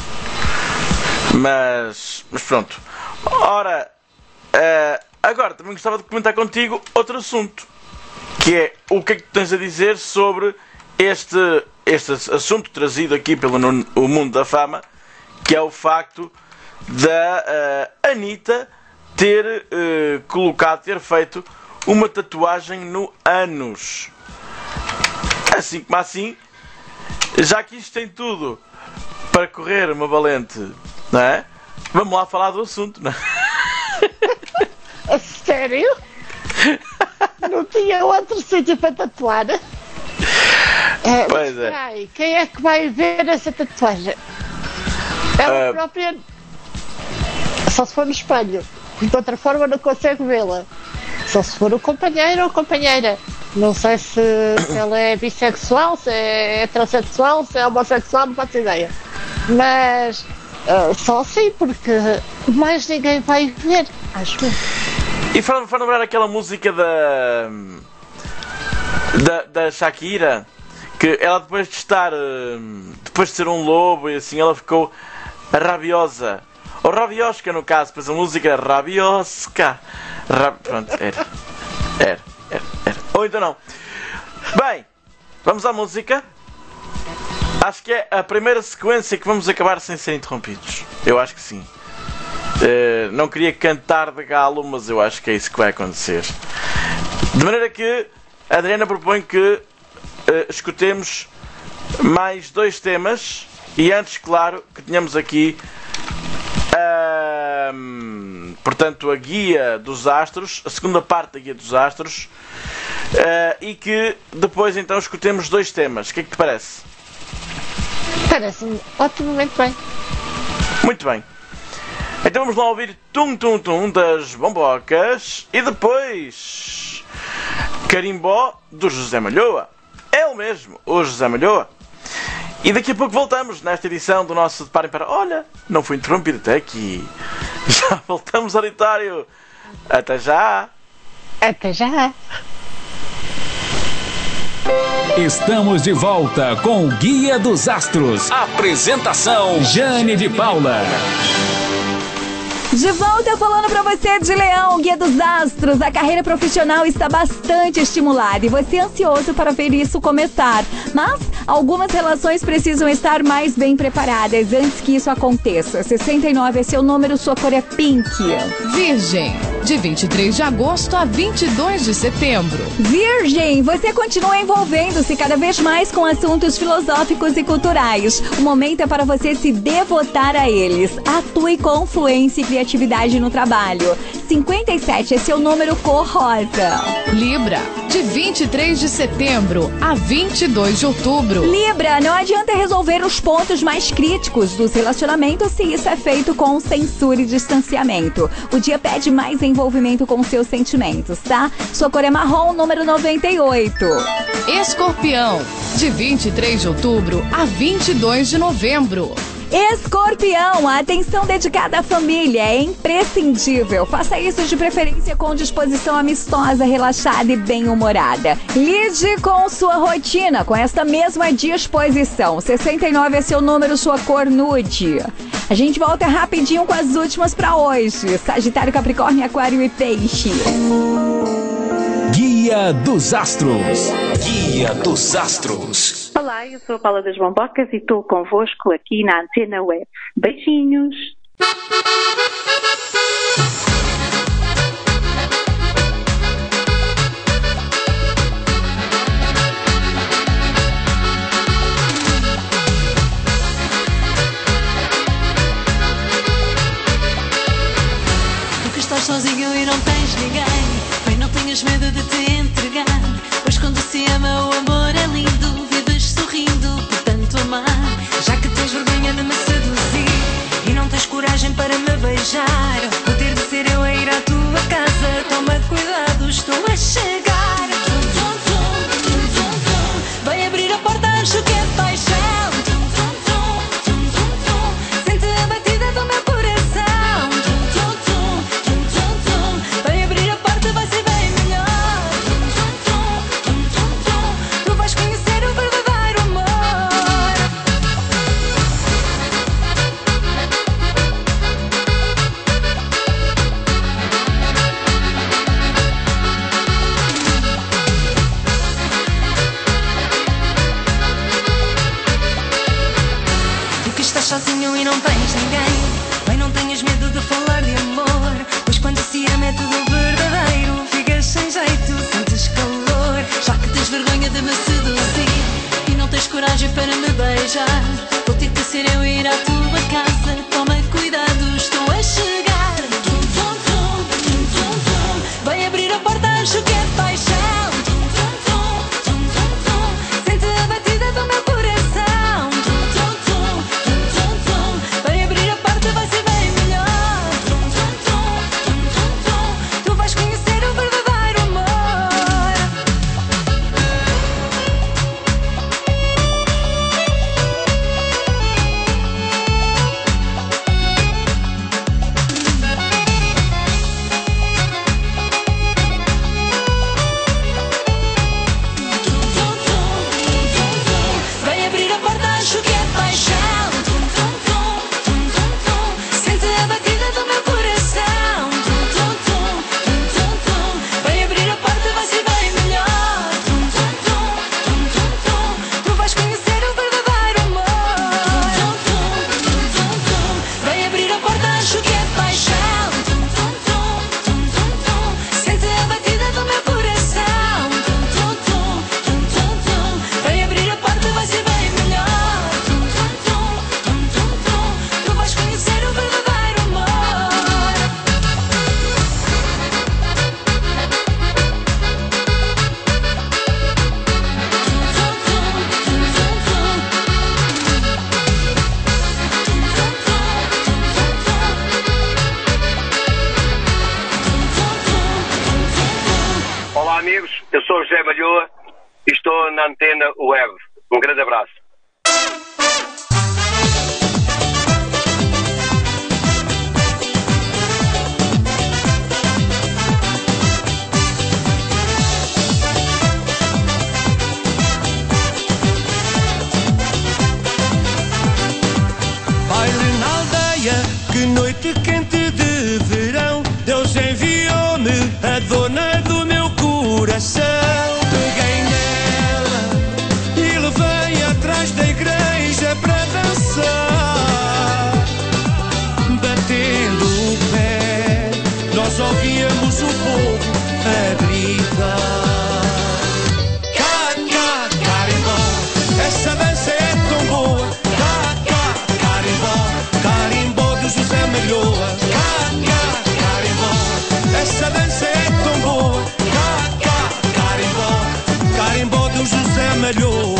Mas, mas pronto. Ora, uh, agora também gostava de comentar contigo outro assunto, que é o que é que tu tens a dizer sobre este, este assunto trazido aqui pelo o Mundo da Fama, que é o facto da uh, Anitta ter uh, colocado, ter feito uma tatuagem no ânus. Assim como assim, já que isto tem tudo para correr uma valente, não é? Vamos lá falar do assunto, não é? A sério? Não tinha outro sítio para tatuar? É, pois mas, é. Ai, quem é que vai ver essa tatuagem? Ela Uh, própria. Só se for no espelho. De outra forma não consegue vê-la. Só se for o companheiro ou companheira. Não sei se, se ela é bissexual, se é heterossexual, se é homossexual, não faço ideia. Mas uh, só assim, porque mais ninguém vai ver, acho que. E faz lembrar aquela música da, da da Shakira, que ela depois de estar, depois de ser um lobo e assim, ela ficou rabiosa. Ou rabiosca no caso, pois a música era rabiosca. Rab... Pronto, era. Era, era, era. Ou então não. Bem, vamos à música. Acho que é a primeira sequência que vamos acabar sem ser interrompidos. Eu acho que sim. Uh, não queria cantar de galo, mas eu acho que é isso que vai acontecer. De maneira que a Adriana propõe que uh, escutemos mais dois temas. E antes, claro, que tenhamos aqui uh, portanto, a Guia dos Astros, a segunda parte da Guia dos Astros, uh, e que depois então escutemos dois temas. O que é que te parece? Parece-me otimamente bem. Muito bem. Então vamos lá ouvir Tum Tum Tum das Bombocas e depois Carimbó do José Malhoa. É o mesmo, o José Malhoa. E daqui a pouco voltamos nesta edição do nosso Parem para... Olha, não fui interrompido até aqui. Já voltamos ao auditório. Até já. Até já. Estamos de volta com o Guia dos Astros. Apresentação Jane de Paula. De volta falando pra você de Leão, Guia dos Astros. A carreira profissional está bastante estimulada e você é ansioso para ver isso começar. Mas algumas relações precisam estar mais bem preparadas antes que isso aconteça. sessenta e nove é seu número, sua cor é pink. Virgem, de vinte e três de agosto a vinte e dois de setembro. Virgem, você continua envolvendo-se cada vez mais com assuntos filosóficos e culturais. O momento é para você se devotar a eles. Atue com fluência e criatividade no trabalho. cinquenta e sete é seu número, cor rosa. Libra, de vinte e três de setembro a vinte e dois de outubro. Libra, não adianta resolver os pontos mais críticos dos relacionamentos se isso é feito com censura e distanciamento. O dia pede mais envolvimento com seus sentimentos, tá? Sua cor é marrom, número noventa e oito. Escorpião, de vinte e três de outubro a vinte e dois de novembro. Escorpião, a atenção dedicada à família é imprescindível. Faça isso de preferência com disposição amistosa, relaxada e bem-humorada. Lide com sua rotina com esta mesma disposição. sessenta e nove é seu número, sua cor nude. A gente volta rapidinho com as últimas para hoje. Sagitário, Capricórnio, Aquário e Peixe. Guia dos Astros. Guia dos Astros. Olá, eu sou a Paula das Bombocas e estou convosco aqui na Antena Web. Beijinhos! estás sozinho e não tens ninguém, bem, não tenhas medo de te entregar, pois quando se ama o amor é lindo, vives sorrindo por tanto amar. Já que tens vergonha de me seduzir e não tens coragem para me beijar, vou ter de ser eu a ir à tua casa. Toma cuidado, estou a chegar. Tum, tum, tum, tum, tum, tum. Vai abrir a porta, acho que é paixão. Tum, tum, tum, tum, tum, tum. Sente a batida do meu coração. Tum, tum, tum, tum, tum, tum. Vai abrir a porta, vai ser bem melhor. Tum, tum, tum, tum, tum, tum. Tu vais conhecer o verdadeiro amor. Estás sozinho e não tens ninguém, bem, não tenhas medo de falar de amor, pois quando se ama é tudo verdadeiro. Ficas sem jeito, sentes calor, já que tens vergonha de me seduzir e não tens coragem para me beijar, vou ter que ser eu a ir à tua casa. Toma cuidado, estou a chegar. Tum, tum, tum, tum, tum, tum. Vai abrir a porta, acho que é paixão. Tum, tum, tum, tum, tum, tum. Sente a batida do meu coração. Tum, tum, tum, tum, tum, tum. Vai abrir a porta, vai ser bem melhor. Tum, tum, tum, tum, tum, tum. Tu vais conhecer o verdadeiro amor. Vai abrir a porta, acho que é paixão. Tum, tum, tum, tum, tum, tum. Sente a batida do meu coração. Tum, tum, tum, tum, tum, tum. Vai abrir a porta, vai ser bem melhor. Tum, tum, tum, tum, tum, tum. Tu vais conhecer o verdadeiro amor. Tum, tum, tum, tum, tum. Vai abrir a porta, acho que é paixão. Tum, tum, tum, tum, tum, tum. Sente a batida do meu coração. Tum, tum, tum, tum, tum, tum. Vai abrir a porta, vai ser bem melhor. Tum, tum, tum, tum, tum, tum. Tu vais conhecer o verdadeiro amor. Olá amigos, eu sou o José Malhoa e estou na Antena Web. Um grande abraço. Baile na aldeia, que noite quente de verão. Deus enviou-me a dona do meu coração. Peguei nela e levei atrás da igreja para dançar. Batendo o pé, nós ouvíamos o povo a gritar. Cá, cá, carimbó, essa dança é tão boa. Cá, cá, carimbó, carimbó do José Malhoa. Cá, cá, carimbó, essa dança é tão boa. Cá, cá, carimbó, carimbó do José Malhoa.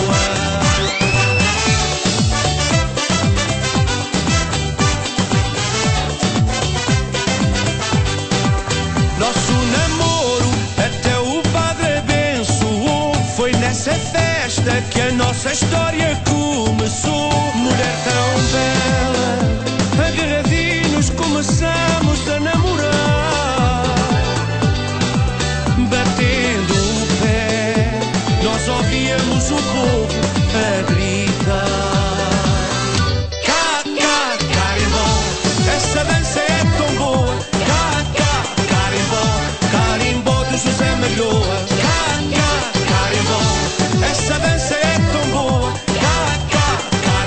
Nosso namoro até o padre abençoou. Foi nessa festa que a nossa história começou. Mulher tão bela, agarradinhos começamos a namorar. Batendo o pé, nós ouvíamos o povo a gritar. Cá, cá, carimbó, essa dança é tão boa. Cá, cá, carimbó, carimbó do José Malhoa. Cá, cá, carimbó, essa dança é tão boa. Cá, cá,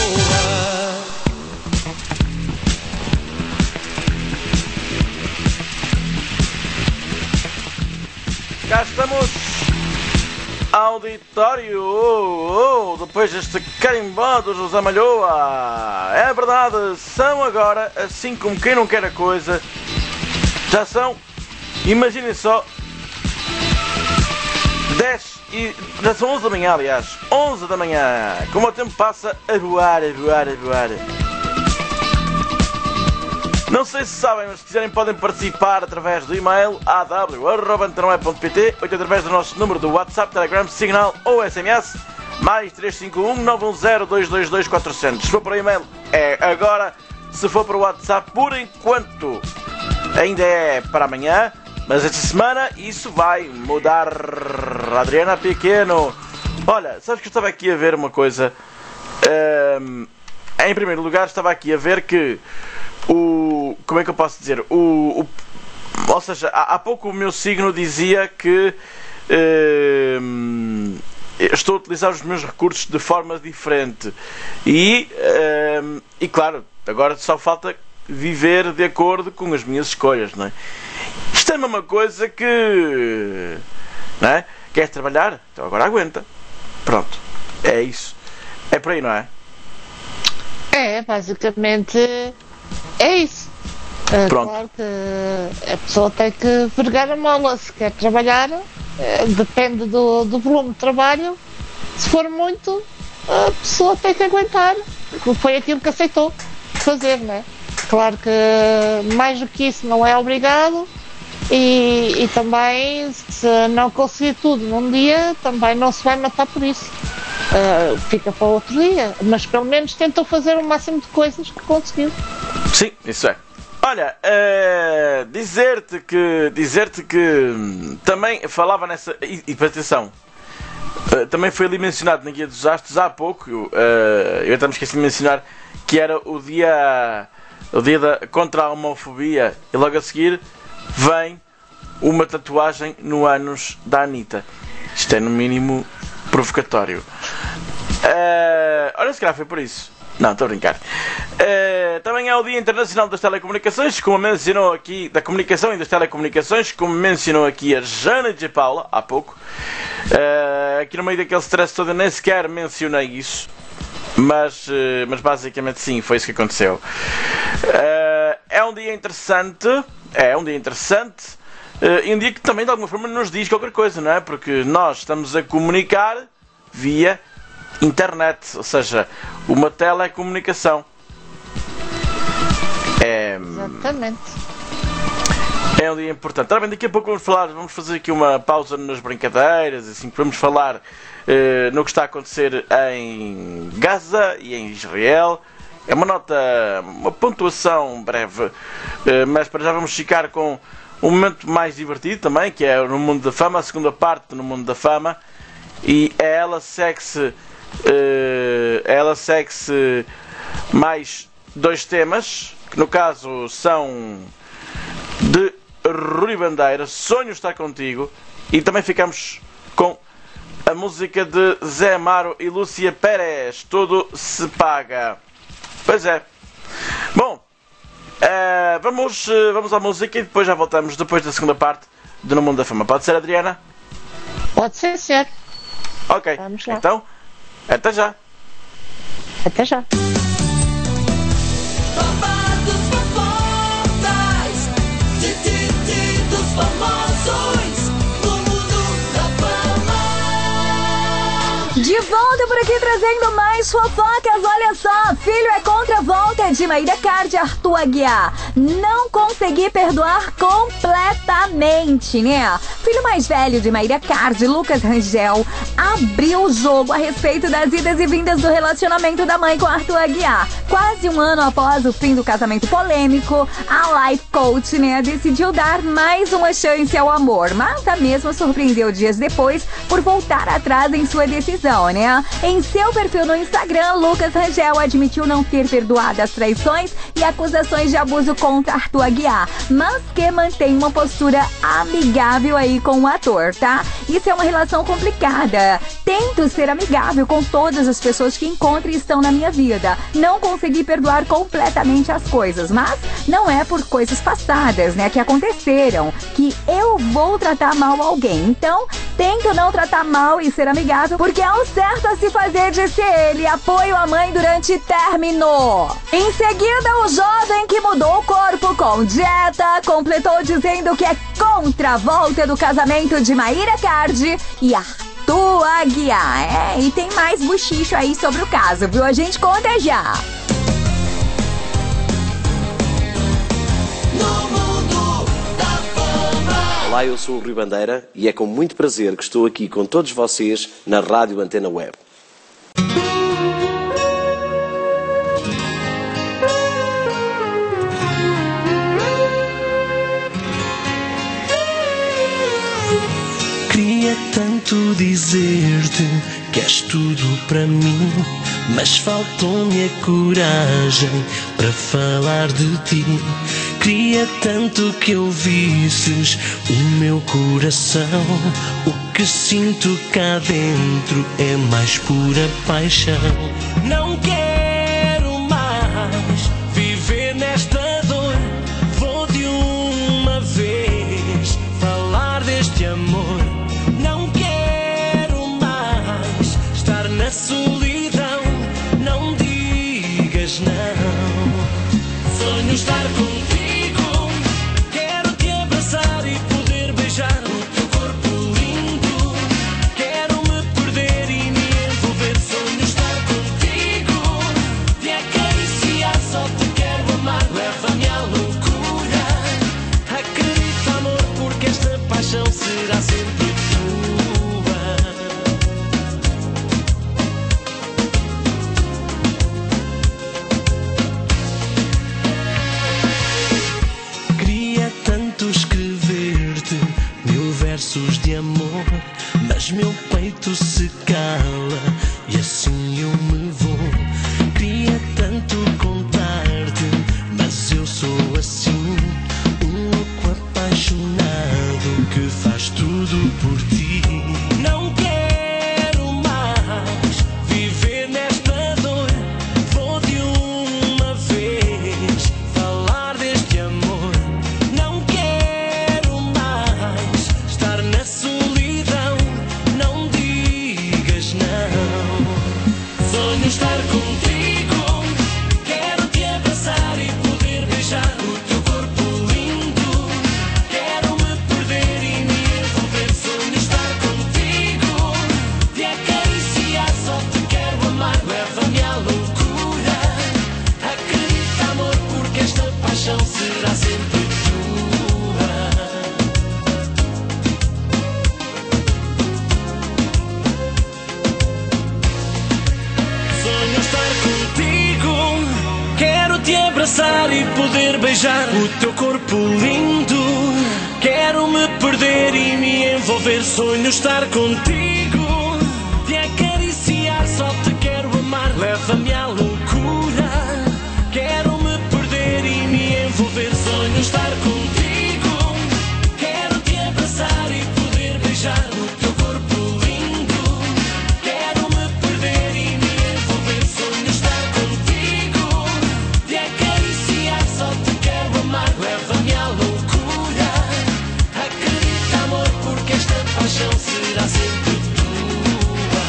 Cá estamos, auditório, oh, oh, depois deste carimbó do José Malhoa. É verdade, são agora, assim como quem não quer a coisa, já são, imaginem só, dez e... já são onze da manhã, aliás, onze da manhã, como o tempo passa a voar, a voar, a voar. Não sei se sabem, mas se quiserem podem participar através do e-mail a w arroba antena web ponto p t ou através do nosso número do WhatsApp, Telegram, Signal ou S M S mais três cinco um nove um zero dois dois dois quatro zero zero. Se for para o e-mail é agora, se for para o WhatsApp por enquanto ainda é para amanhã, mas esta semana isso vai mudar. Adriana Pequeno, olha, sabes que eu estava aqui a ver uma coisa. Um, em primeiro lugar estava aqui a ver que o, como é que eu posso dizer, o, o ou seja, há, há pouco o meu signo dizia que uh, estou a utilizar os meus recursos de forma diferente e, uh, e claro, agora só falta viver de acordo com as minhas escolhas, não é? Isto é a mesma coisa que, não é? Queres trabalhar? Então agora aguenta. Pronto, é isso. É por aí, não é? É, basicamente é isso. Pronto. Claro que a pessoa tem que vergar a mola. Se quer trabalhar, depende do, do volume de trabalho. Se for muito, a pessoa tem que aguentar. Foi aquilo que aceitou fazer, não é? Claro que mais do que isso não é obrigado. E, e também, se não conseguir tudo num dia, também não se vai matar por isso. Uh, fica para outro dia, mas pelo menos tentou fazer o máximo de coisas que conseguiu. Sim, isso é. Olha, uh, dizer-te que dizer-te que também falava nessa e, e atenção, uh, também foi ali mencionado na Guia dos Astros há pouco. Uh, eu até me esqueci de mencionar que era o dia o dia da, contra a homofobia e logo a seguir vem uma tatuagem no ânus da Anitta. Isto é no mínimo provocatório. Uh, olha, se calhar foi por isso. Não, estou a brincar. Uh, também é o Dia Internacional das Telecomunicações, como mencionou aqui, da Comunicação e das Telecomunicações, como mencionou aqui a Jana de Paula há pouco. Uh, aqui no meio daquele stress todo eu nem sequer mencionei isso, mas, uh, mas basicamente sim, foi isso que aconteceu. Uh, é um dia interessante, é um dia interessante, uh, e um dia que também de alguma forma nos diz qualquer coisa, não é? Porque nós estamos a comunicar via internet, ou seja, uma telecomunicação. É, exatamente. É um dia importante. Também daqui a pouco vamos falar, vamos fazer aqui uma pausa nas brincadeiras, assim, vamos falar uh, no que está a acontecer em Gaza e em Israel. É uma nota, uma pontuação breve, uh, mas para já vamos ficar com um momento mais divertido também, que é no Mundo da Fama, a segunda parte no Mundo da Fama, e é ela segue-se Uh, ela segue-se mais dois temas, que no caso são de Rui Bandeira, Sonho Estar Contigo, e também ficamos com a música de Zé Amaro e Lúcia Pérez, Tudo Se Paga. Pois é. Bom, uh, vamos, uh, vamos à música e depois já voltamos depois da segunda parte do No Mundo da Fama. Pode ser, Adriana? Pode ser, senhor. Ok, vamos lá. Então até já. Até já. Babados, fofocas, tititi dos famosos, no Mundo da Fama. De volta por aqui trazendo mais fofocas. Olha só, filho é contra a volta de Maíra Card e Arthur Aguiar. Não consegui perdoar completamente, né? Filho mais velho de Maíra Card, Lucas Rangel, abriu o jogo a respeito das idas e vindas do relacionamento da mãe com Arthur Aguiar. Quase um ano após o fim do casamento polêmico, a life coach, né, decidiu dar mais uma chance ao amor, mas a mesma surpreendeu dias depois por voltar atrás em sua decisão, né? Em seu perfil no Instagram, Lucas Rangel admitiu não ter perdoado a das traições e acusações de abuso contra Arthur Aguiar, mas que mantém uma postura amigável aí com o ator, tá? Isso é uma relação complicada. Tento ser amigável com todas as pessoas que encontro e estão na minha vida. Não consegui perdoar completamente as coisas, mas não é por coisas passadas, né, que aconteceram, que eu vou tratar mal alguém. Então, tento não tratar mal e ser amigável, porque é o certo a se fazer, disse ele. Apoio a mãe durante término. Em seguida, o jovem que mudou o corpo com dieta completou dizendo que é contra a volta do casamento de Maíra Cardi e Arthur Aguiar. É, e tem mais buchicho aí sobre o caso, viu? A gente conta já. Olá, eu sou o Rui Bandeira e é com muito prazer que estou aqui com todos vocês na Rádio Antena Web. Queria tanto dizer-te que és tudo para mim, mas faltou-me a coragem para falar de ti. Queria tanto que ouvisses o meu coração. O que sinto cá dentro é mais pura paixão. Não quero mais viver nesta dor. Vou de uma vez falar deste amor. Não quero mais estar na solidão. Não digas não. Sonho estar contigo. Será sempre tua. Queria tanto escrever-te mil versos de amor, mas meu peito se cala e assim eu me vou. Queria tanto contar-te, mas eu sou assim, um louco apaixonado que faz tudo por ti. Não quero mais viver nesta dor. Vou de uma vez falar deste amor. Não quero mais estar na solidão. Não digas não. Sonho estar contigo. Quero te abraçar e poder beijar o teu corpo lindo. Quero me perder e me envolver. Sonho estar contigo, te acariciar, só te quero amar. Leva-me à loucura. Acredita, amor, porque esta paixão será sempre tua. Sonho estar contigo. Quero te abraçar e poder beijar o teu corpo lindo. Quero me perder e me envolver. Sonho estar contigo, te acariciar, só te quero amar. Leva-me à loucura. Quero me perder e me envolver. Sonho estar contigo. Quero te abraçar e poder beijar o teu corpo lindo. Quero me perder e me envolver. Sonho estar contigo, te acariciar, só te quero amar. Leva-me à loucura. Acredita, amor, porque esta paixão será sempre tua.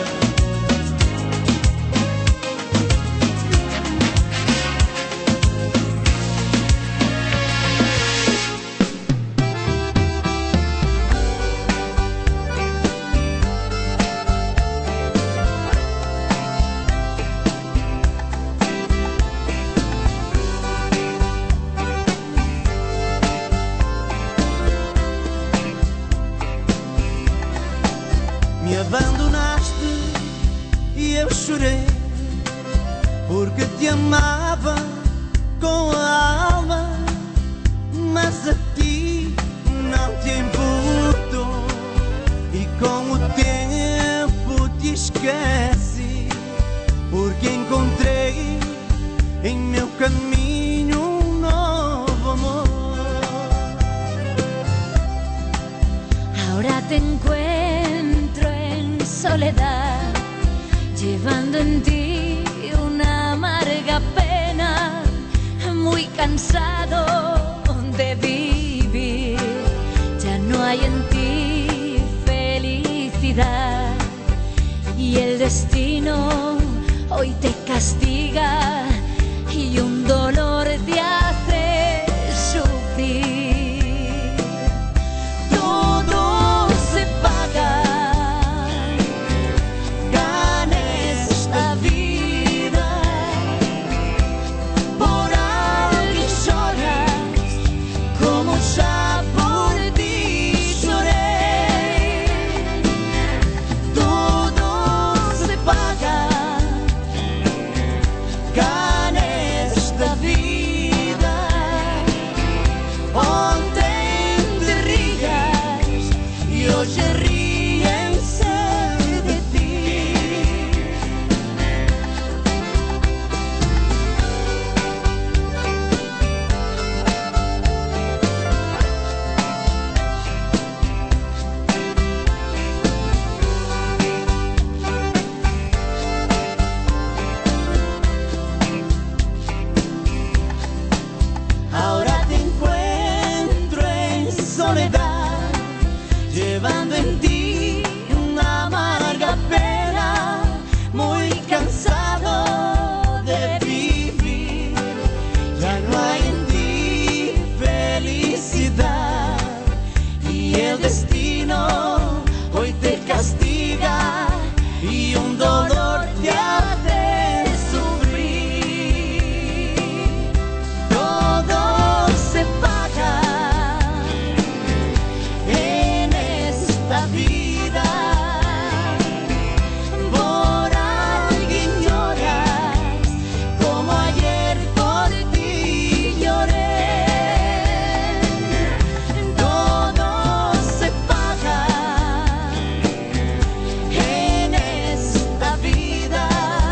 Me abandonaste e eu chorei, porque te amava com a alma, mas a ti não te importou. E com o tempo te esqueci, porque encontrei em meu caminho um novo amor. Ahora te encuentro en soledad, llevando en ti una amarga pena, muy cansado de vivir. Ya no hay en ti felicidad y el destino hoy te castiga y un dolor te hace sufrir. Todo se paga, ganes esta vida, por alguien lloras como ya por ti lloré. Todo se paga, ganes esta vida, ontem te rías y hoy ríense de ti. Ahora te encuentro en soledad, llevando en ti una amarga pena, muy cansado de vivir. Ya no hay en ti felicidad y el destino hoy te castiga y un dolor te hace sufrir. Todo se paga en esta vida, por alguien lloras como ayer por ti lloré. Todo se paga en esta vida.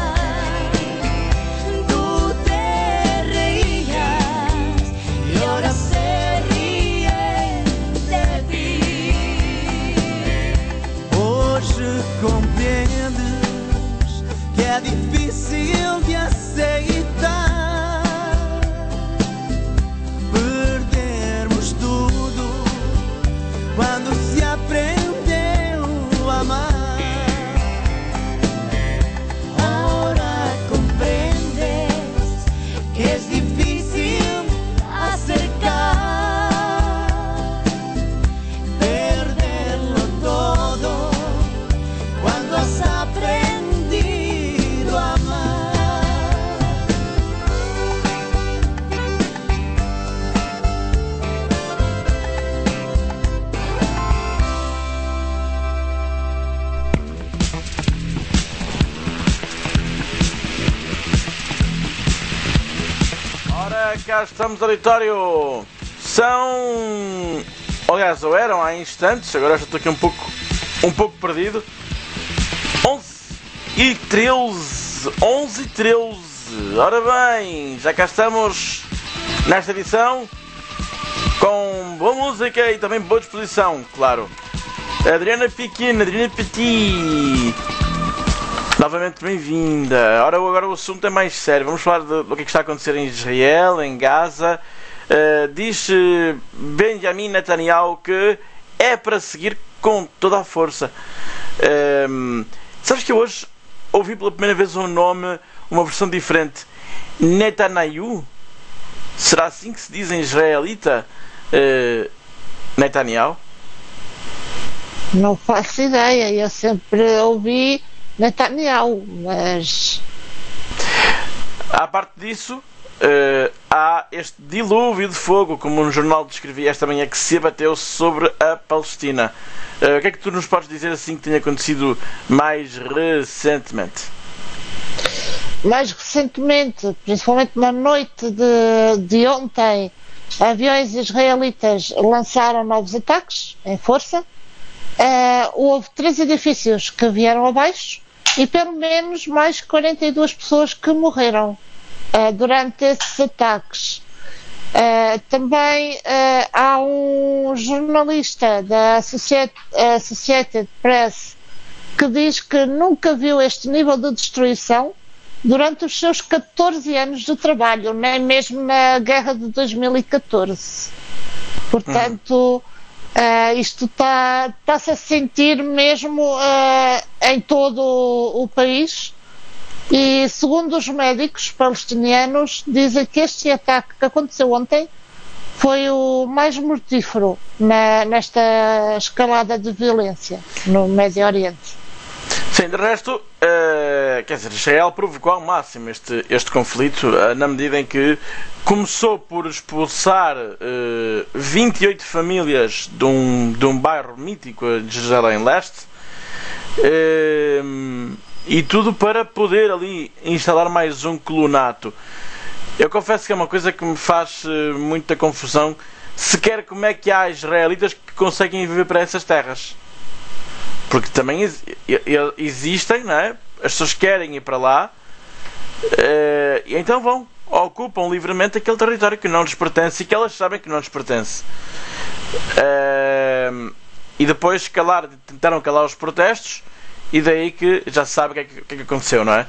Tú te reías y ahora se ríen de ti. Hoje compreendes que é difícil de aceitar perdermos tudo quando se aprendeu a amar. Ahora comprendes que es difícil acercar, Perderlo todo quando has aprendido a amar. Ora, cá estamos, auditório. São... Aliás, ou eram há instantes, agora já estou aqui um pouco, um pouco perdido. onze e treze. onze e treze. Ora bem, já cá estamos nesta edição com boa música e também boa disposição, claro. Adriana Pequena, Adriana Petit. Novamente bem-vinda. Ora, agora o assunto é mais sério. Vamos falar do, do que, é que está a acontecer em Israel, em Gaza. Uh, diz uh, Benjamin Netanyahu que é para seguir com toda a força. Uh, sabes que eu hoje ouvi pela primeira vez um nome, uma versão diferente. Netanyahu? Será assim que se diz em israelita? Uh, Netanyahu? Não faço ideia, eu sempre ouvi Netanyahu, mas... À parte disso, uh, há este dilúvio de fogo, como um jornal descrevia esta manhã, que se abateu sobre a Palestina. Uh, o que é que tu nos podes dizer assim que tenha acontecido mais recentemente? Mais recentemente, principalmente na noite de, de ontem, aviões israelitas lançaram novos ataques em força. Uh, houve três edifícios que vieram abaixo e pelo menos mais quarenta e duas pessoas que morreram. uh, durante esses ataques. Uh, também uh, há um jornalista da Associated, Associated Press que diz que nunca viu este nível de destruição durante os seus catorze anos de trabalho, nem mesmo na guerra de dois mil e catorze. Portanto, uh, isto está, está-se a sentir mesmo uh, em todo o, o país. E segundo os médicos palestinianos, dizem que este ataque que aconteceu ontem foi o mais mortífero na, nesta escalada de violência no Médio Oriente. Sim, de resto, uh, quer dizer, Israel provocou ao máximo este, este conflito, uh, na medida em que começou por expulsar uh, vinte e oito famílias de um, de um bairro mítico de Jerusalém Leste, uh, e tudo para poder ali instalar mais um colonato. Eu confesso que é uma coisa que me faz uh, muita confusão, sequer como é que há israelitas que conseguem viver para essas terras. Porque também ex existem, não é? As pessoas querem ir para lá, uh, e então vão, ocupam livremente aquele território que não lhes pertence e que elas sabem que não lhes pertence. Uh, e depois calar, tentaram calar os protestos, e daí que já se sabe o que é que, que, é que aconteceu, não é?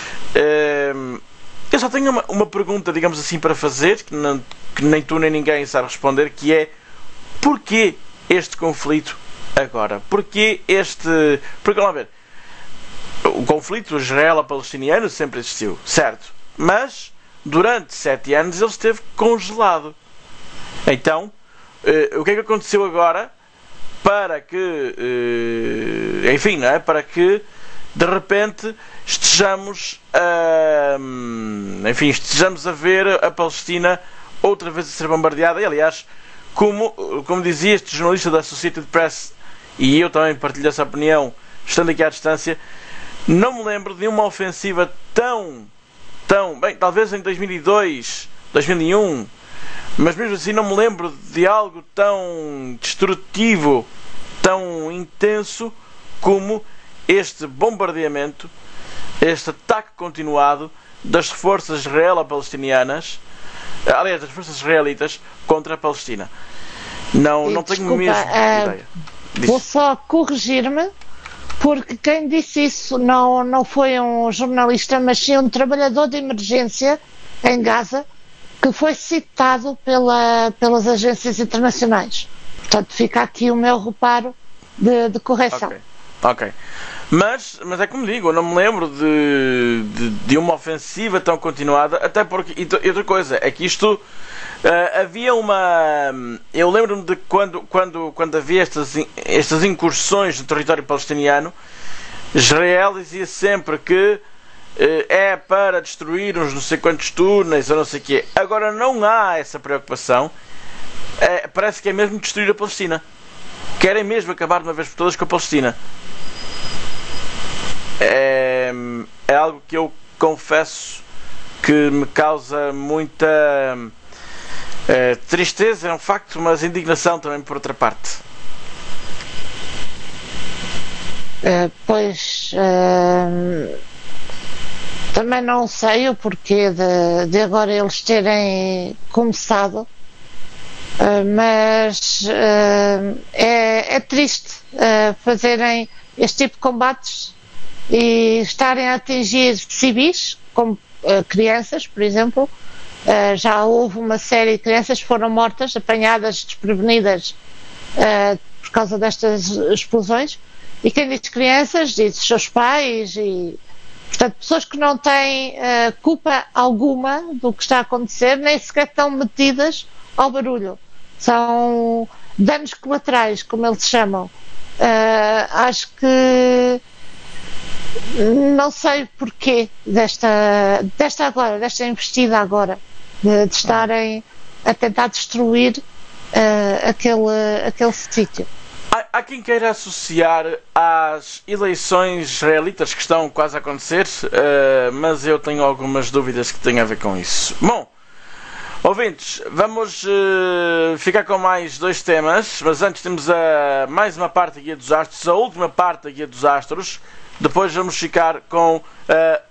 Uh, eu só tenho uma, uma pergunta, digamos assim, para fazer, que, não, que nem tu nem ninguém sabe responder, que é: porquê este conflito agora? Porquê este... Porque, vamos ver, o conflito israelo-palestiniano sempre existiu, certo? Mas, durante sete anos, ele esteve congelado. Então, uh, o que é que aconteceu agora para que, uh, enfim, não é? Para que, de repente, estejamos a, enfim, estejamos a ver a Palestina outra vez a ser bombardeada? E, aliás, como, como dizia este jornalista da Associated Press, e eu também partilho essa opinião, estando aqui à distância, não me lembro de uma ofensiva tão, tão, bem, talvez em dois mil e dois, dois mil e um, mas mesmo assim não me lembro de algo tão destrutivo, tão intenso como este bombardeamento, este ataque continuado das forças israelo-palestinianas, aliás, das forças israelitas contra a Palestina. Não, não tenho Desculpa, mesmo uh, ideia. Diz. Vou só corrigir-me, porque quem disse isso não, não foi um jornalista, mas sim um trabalhador de emergência em Gaza, que foi citado pela, pelas agências internacionais. Portanto, fica aqui o meu reparo de, de correção. Ok, ok. Mas, mas é como digo, eu não me lembro de, de, de uma ofensiva tão continuada, até porque, e outra coisa, é que isto, uh, havia uma, eu lembro-me de quando, quando, quando havia estas, estas incursões no território palestiniano, Israel dizia sempre que uh, é para destruir uns não sei quantos túneis, ou não sei o quê. Agora não há essa preocupação, uh, parece que é mesmo destruir a Palestina. Querem mesmo acabar de uma vez por todas com a Palestina. É, é algo que eu confesso que me causa muita é, tristeza, é um facto, mas indignação também por outra parte. Uh, pois uh, também não sei o porquê de, de agora eles terem começado, uh, mas uh, é, é triste uh, fazerem este tipo de combates e estarem a atingir civis, como uh, crianças, por exemplo. Uh, já houve uma série de crianças que foram mortas, apanhadas desprevenidas uh, por causa destas explosões. E quem diz crianças, diz seus pais e, portanto, pessoas que não têm uh, culpa alguma do que está a acontecer, nem sequer estão metidas ao barulho. São danos colaterais, como eles chamam. Uh, acho que não sei porquê desta, desta agora, desta investida agora, de, de estarem a tentar destruir uh, aquele, aquele sítio. Há, há quem queira associar às eleições israelitas que estão quase a acontecer, uh, mas eu tenho algumas dúvidas que têm a ver com isso. Bom, ouvintes, vamos uh, ficar com mais dois temas, mas antes temos a, mais uma parte da Guia dos Astros, a última parte da Guia dos Astros. Depois vamos ficar com uh,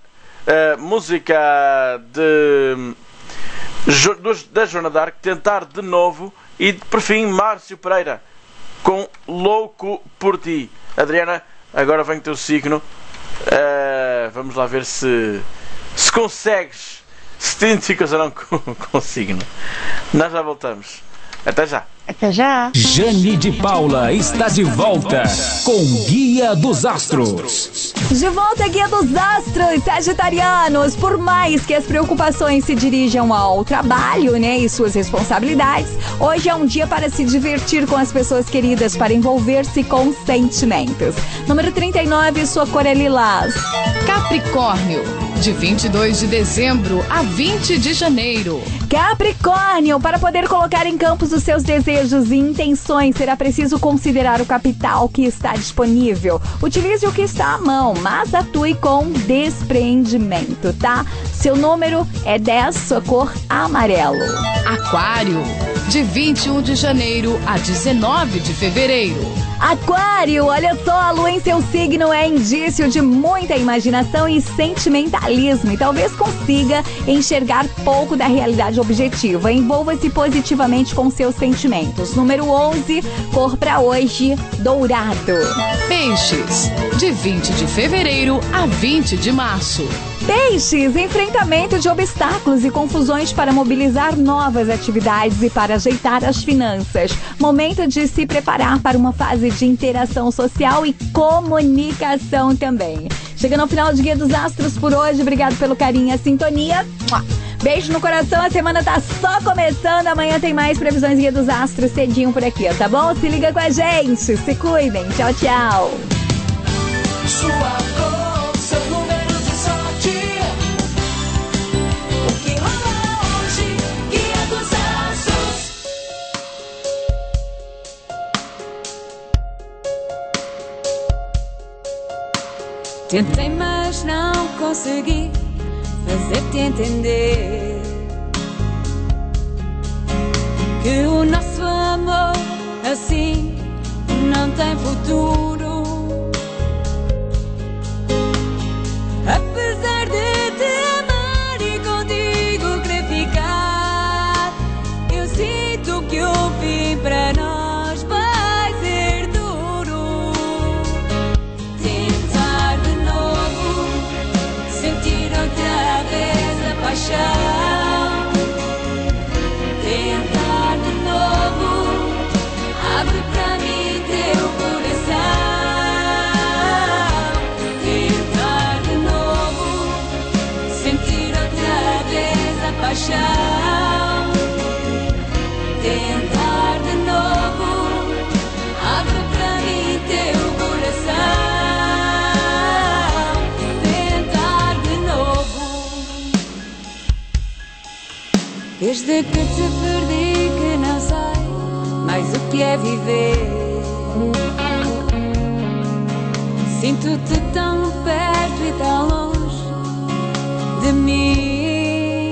uh, música de, da Joana d'Arc, Tentar de Novo, e por fim Márcio Pereira com Louco por Ti. Adriana, agora vem o teu signo. Uh, vamos lá ver se, se consegues, se te identificas ou não com, com o signo. Nós já voltamos. Até já. Até já. Jane de Paula está de volta com Guia dos Astros. De volta, Guia dos Astros, sagitarianos. Por mais que as preocupações se dirijam ao trabalho, né, e suas responsabilidades, hoje é um dia para se divertir com as pessoas queridas, para envolver-se com sentimentos. Número trinta e nove, sua cor é lilás. Capricórnio, de vinte e dois de dezembro a vinte de janeiro. Capricórnio, para poder colocar em campos os seus desejos e intenções, será preciso considerar o capital que está disponível. Utilize o que está à mão, mas atue com despreendimento, tá? Seu número é dez, sua cor amarelo. Aquário, de vinte e um de janeiro a dezenove de fevereiro. Aquário, olha só, a lua em seu signo é indício de muita imaginação e sentimentalismo, e talvez consiga enxergar pouco da realidade objetiva. Envolva-se positivamente com seus sentimentos. Número onze, cor pra hoje, dourado. Peixes, de vinte de fevereiro a vinte de março. Peixes, enfrentamento de obstáculos e confusões para mobilizar novas atividades e para ajeitar as finanças. Momento de se preparar para uma fase de interação social e comunicação também. Chegando ao final de Guia dos Astros por hoje. Obrigado pelo carinho e a sintonia. Beijo no coração, a semana tá só começando. Amanhã tem mais previsões Guia dos Astros cedinho por aqui, tá bom? Se liga com a gente, se cuidem. Tchau, tchau. Sua cor, seu número de sorte. O que rola hoje, Guia dos Astros. Tentei, mas não consegui fazer-te entender que o nosso amor assim não tem futuro. Apesar de te amar e contigo querer ficar, eu sinto que o fim para nós vai ser duro. Tentar de novo, sentir outra vez a paixão. Tentar de novo, abre para mim teu coração. Tentar de novo, sentir outra vez a paixão. Tentar de novo, abre para mim teu coração. Tentar de novo. Desde que te perdi que não sei mais o que é viver. Sinto-te tão perto e tão longe de mim.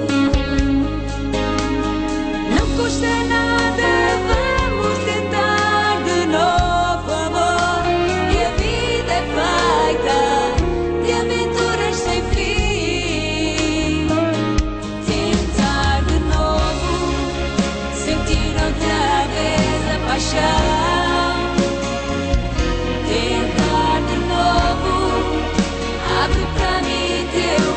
Não custa nada, vamos tentar de novo, amor. E a vida é feita de aventuras sem fim. Tentar de novo, sentir outra vez a paixão. Tentar de novo, abre para mim teu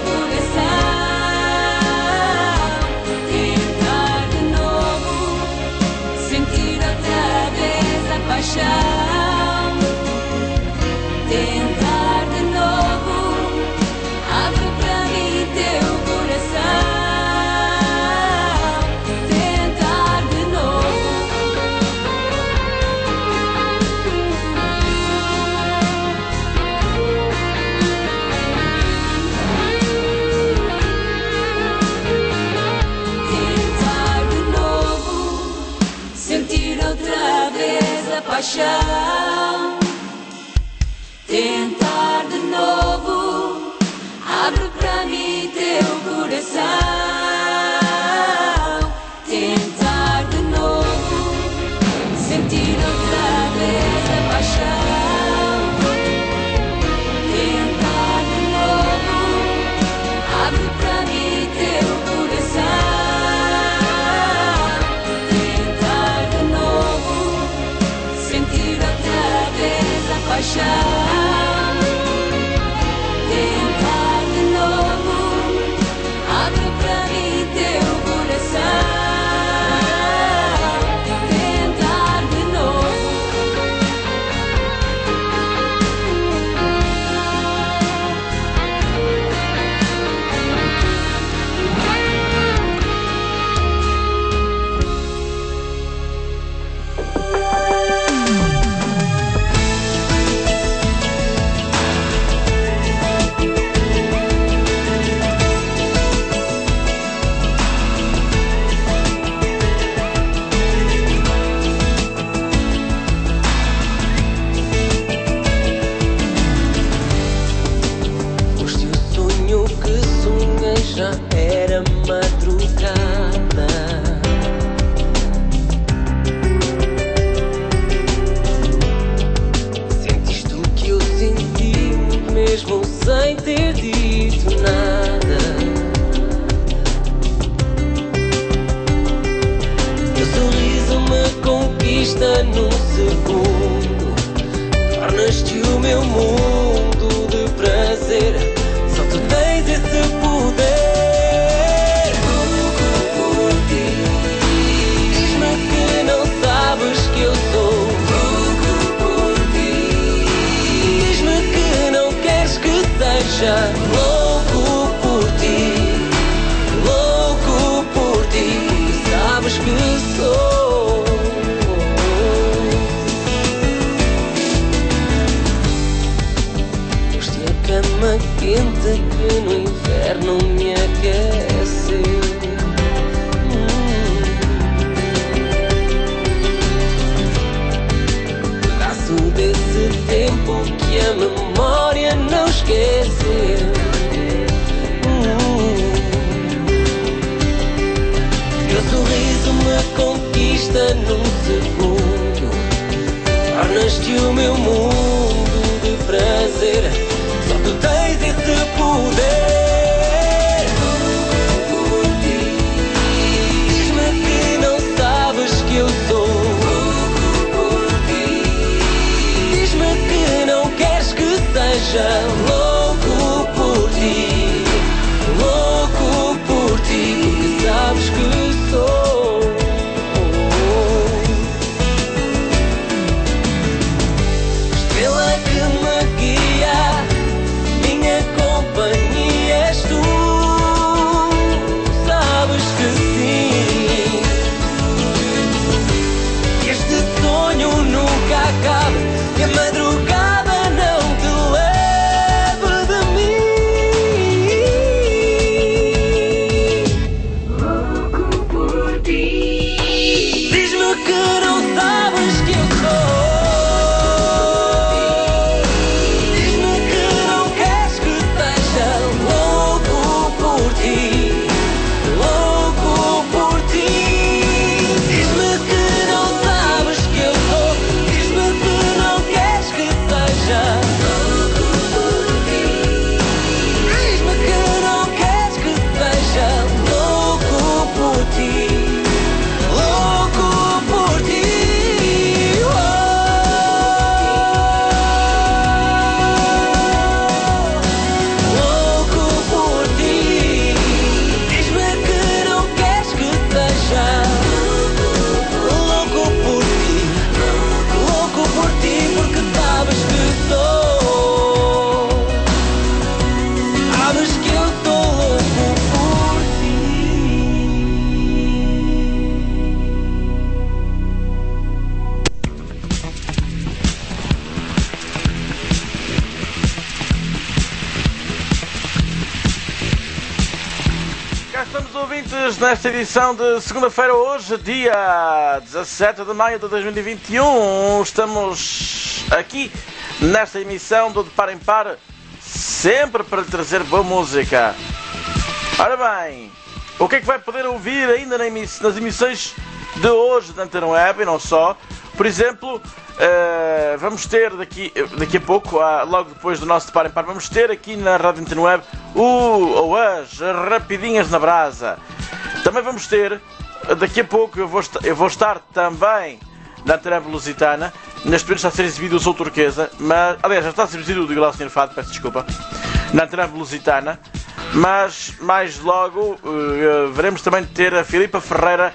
coração. Tentar de novo, sentir outra vez a paixão. Tentar de novo, abre para mim teu coração. Tentar de novo. Tentar de novo, sentir outra vez a paixão. Tentar de novo, abre para mim teu coração. Tentar de novo, sentir outra vez a paixão. Tentar de novo, era madrugada. Sentiste o que eu senti, mesmo sem ter dito nada. Teu sorriso me conquista num segundo. Tornas-te o meu mundo de prazer. Só tu tens esse poder. Louco por ti. Diz-me que não sabes que eu sou louco por ti. Diz-me que não queres que seja louco por ti. Louco por ti. Sabes que sou. Cama quente que no inverno me aqueceu. hum. Pedaço desse tempo que a memória não esqueceu. hum. Teu sorriso me conquista num segundo. Tornas-te o meu mundo de prazer. Só tu tens esse poder. Por ti. Diz-me que não sabes que eu sou louco por ti. Diz-me que não queres que seja louco por ti. Louco por ti. Porque sabes que sou. Estrela que me guia. Companhia és tu, sabes que sim. Este sonho nunca acaba, que a madrugada não te leve de mim. Louco por ti. Diz-me que não sabes que eu sou. Nesta edição de segunda-feira, hoje, dia dezassete de maio de dois mil e vinte e um, estamos aqui nesta emissão do De Par em Par, sempre para lhe trazer boa música. Ora bem, o que é que vai poder ouvir ainda nas emissões de hoje da Antena Web e não só? Por exemplo, uh, vamos ter daqui, daqui a pouco, uh, logo depois do nosso De Par em Par, vamos ter aqui na Rádio Antena Web o ou as Rapidinhas na Brasa. Também vamos ter, daqui a pouco eu vou, eu vou estar também na Antena Lusitana. Neste momento está a ser exibido o Sol Turquesa, mas, aliás, já está a ser exibido o Digo lá o senhor Fado, peço desculpa, na Antena Lusitana. Mas mais logo uh, veremos também ter a Filipa Ferreira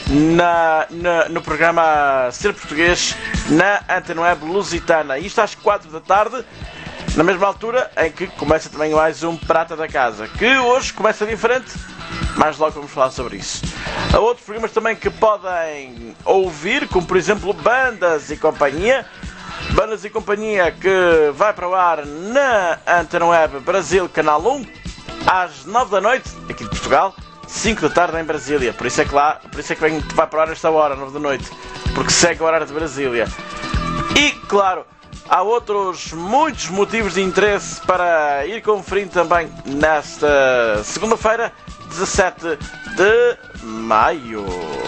na, na, no programa Ser Português na Antena Web Lusitana. Isto às quatro da tarde, na mesma altura em que começa também mais um Prata da Casa, que hoje começa diferente. Mais logo vamos falar sobre isso. Há outros programas também que podem ouvir, como por exemplo Bandas e Companhia. Bandas e Companhia que vai para o ar na Antena Web Brasil, Canal um, às nove da noite, aqui de Portugal, cinco da tarde em Brasília. Por isso é que lá, por isso é que vem, vai para o ar esta hora, nove da noite, porque segue o horário de Brasília. E claro, há outros muitos motivos de interesse para ir conferindo também nesta segunda-feira, dezassete de maio.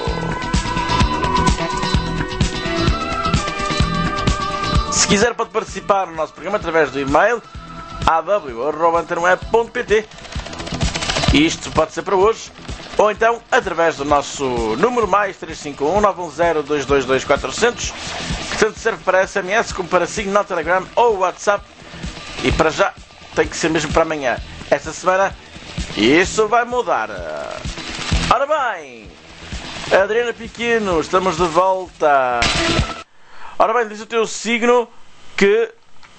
Se quiser pode participar no nosso programa através do e-mail a w arroba antena web ponto p t. Isto pode ser para hoje, ou então através do nosso número mais três cinco um nove um zero dois dois dois quatro zero zero, que tanto serve para S M S como para signo no Telegram ou WhatsApp. E para já tem que ser mesmo para amanhã. Esta semana isso vai mudar. Ora bem, Adriana Pequeno, estamos de volta. Ora bem, diz o teu signo que,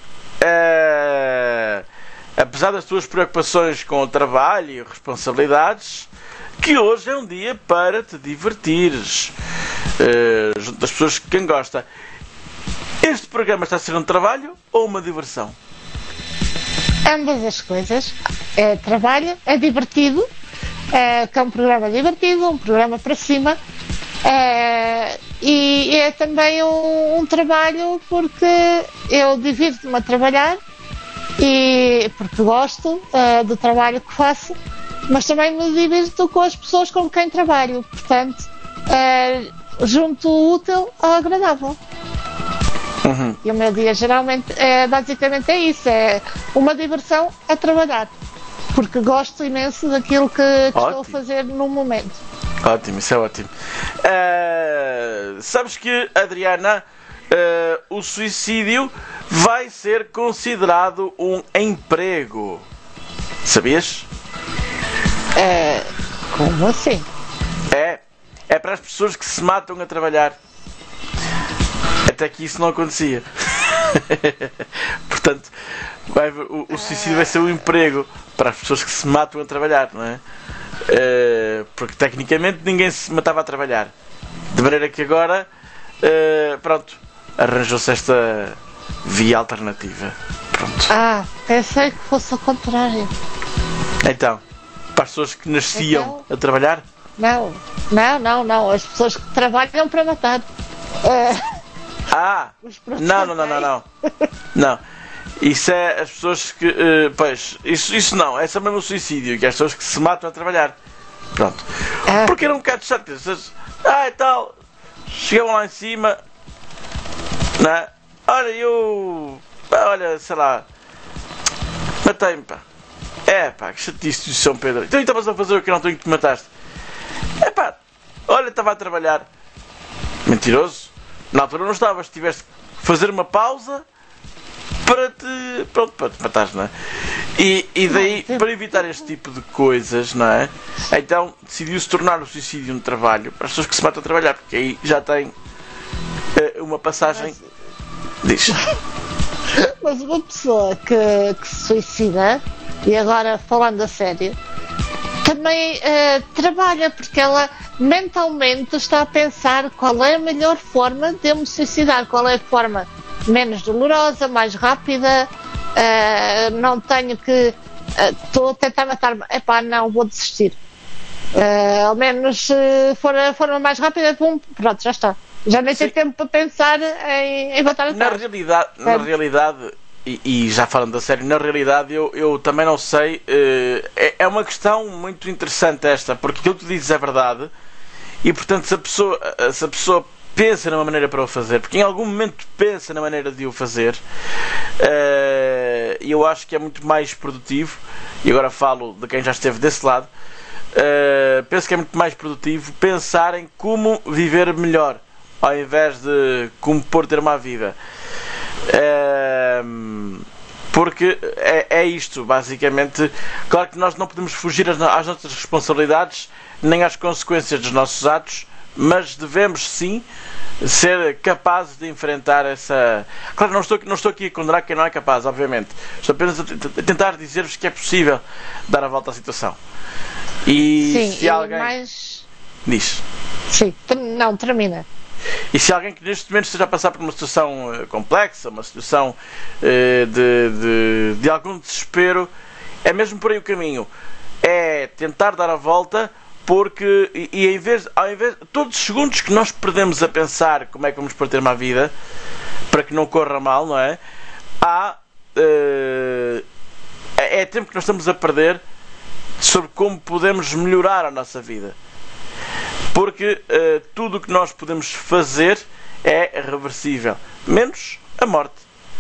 é, apesar das tuas preocupações com o trabalho e responsabilidades, que hoje é um dia para te divertires, é, junto das pessoas que quem gosta. Este programa está a ser um trabalho ou uma diversão? Ambas as coisas. É trabalho, é divertido, é, que é um programa divertido, um programa para cima. É, e é também um, um trabalho porque eu divirto-me a trabalhar e porque gosto uh, do trabalho que faço, mas também me divirto com as pessoas com quem trabalho, portanto uh, junto o útil ao agradável. Uhum. E o meu dia geralmente é, basicamente é isso, é uma diversão a trabalhar, porque gosto imenso daquilo que, que estou a fazer no momento. Ótimo, isso é ótimo. Uh, sabes que, Adriana, uh, o suicídio vai ser considerado um emprego. Sabias? Uh, como assim? É, é para as pessoas que se matam a trabalhar. Até que isso não acontecia. Portanto, vai, o, o suicídio vai ser um emprego para as pessoas que se matam a trabalhar, não é? Uh, porque tecnicamente ninguém se matava a trabalhar, de maneira que agora uh, pronto, arranjou-se esta via alternativa. Pronto. Ah, pensei que fosse o contrário. Então, para as pessoas que nasciam então, a trabalhar? Não, não, não, não, as pessoas que trabalham para matar. Uh, ah, não, não, não, não, não, não. Isso é as pessoas que. Uh, pois, isso, isso não, é só mesmo o suicídio, que é as pessoas que se matam a trabalhar. Pronto. Ah. Porque era um bocado chato. Ah, e tal. Chegam lá em cima. Não é? Olha, eu. Olha, sei lá. Matei-me, pá. É, pá, que chatice de São Pedro. Então estavas a fazer o que não tenho que te mataste. É, pá. Olha, estava a trabalhar. Mentiroso. Na altura não estavas. Tiveste que fazer uma pausa. Para te, pronto, para te matares, não é? E, e daí, para evitar este tipo de coisas, não é? Então decidiu-se tornar o suicídio um trabalho para as pessoas que se matam a trabalhar, porque aí já tem uh, uma passagem. Diz. Mas uma pessoa que, que se suicida, e agora falando a sério, também uh, trabalha, porque ela mentalmente está a pensar qual é a melhor forma de eu me suicidar, qual é a forma menos dolorosa, mais rápida, uh, não tenho que estou uh, a tentar matar-me, epá, não, vou desistir, uh, ao menos uh, for a forma mais rápida, pum, pronto, já está, já nem tenho tempo para pensar em, em matar a na realidade, na realidade e, e já falando a sério, na realidade eu, eu também não sei, uh, é, é uma questão muito interessante esta, porque aquilo que tu dizes é verdade e portanto se a pessoa, se a pessoa pensa numa maneira para o fazer, porque em algum momento pensa na maneira de o fazer, e uh, eu acho que é muito mais produtivo, e agora falo de quem já esteve desse lado, uh, penso que é muito mais produtivo pensar em como viver melhor, ao invés de como pôr ter uma vida. Uh, porque é, é isto, basicamente. Claro que nós não podemos fugir às, às nossas responsabilidades, nem às consequências dos nossos atos, mas devemos sim ser capazes de enfrentar essa. Claro, não estou, não estou aqui a condenar quem não é capaz, obviamente. Estou apenas a, t- a tentar dizer-vos que é possível dar a volta à situação. E sim, se e alguém. Mais... Diz. Sim, não, termina. E se alguém que neste momento esteja a passar por uma situação uh, complexa, uma situação uh, de, de, de algum desespero, é mesmo por aí o caminho. É tentar dar a volta. Porque, e, e em vez, ao invés, todos os segundos que nós perdemos a pensar como é que vamos ter uma vida para que não corra mal, não é? Há, uh, é, é tempo que nós estamos a perder sobre como podemos melhorar a nossa vida. Porque uh, tudo o que nós podemos fazer é reversível, menos a morte.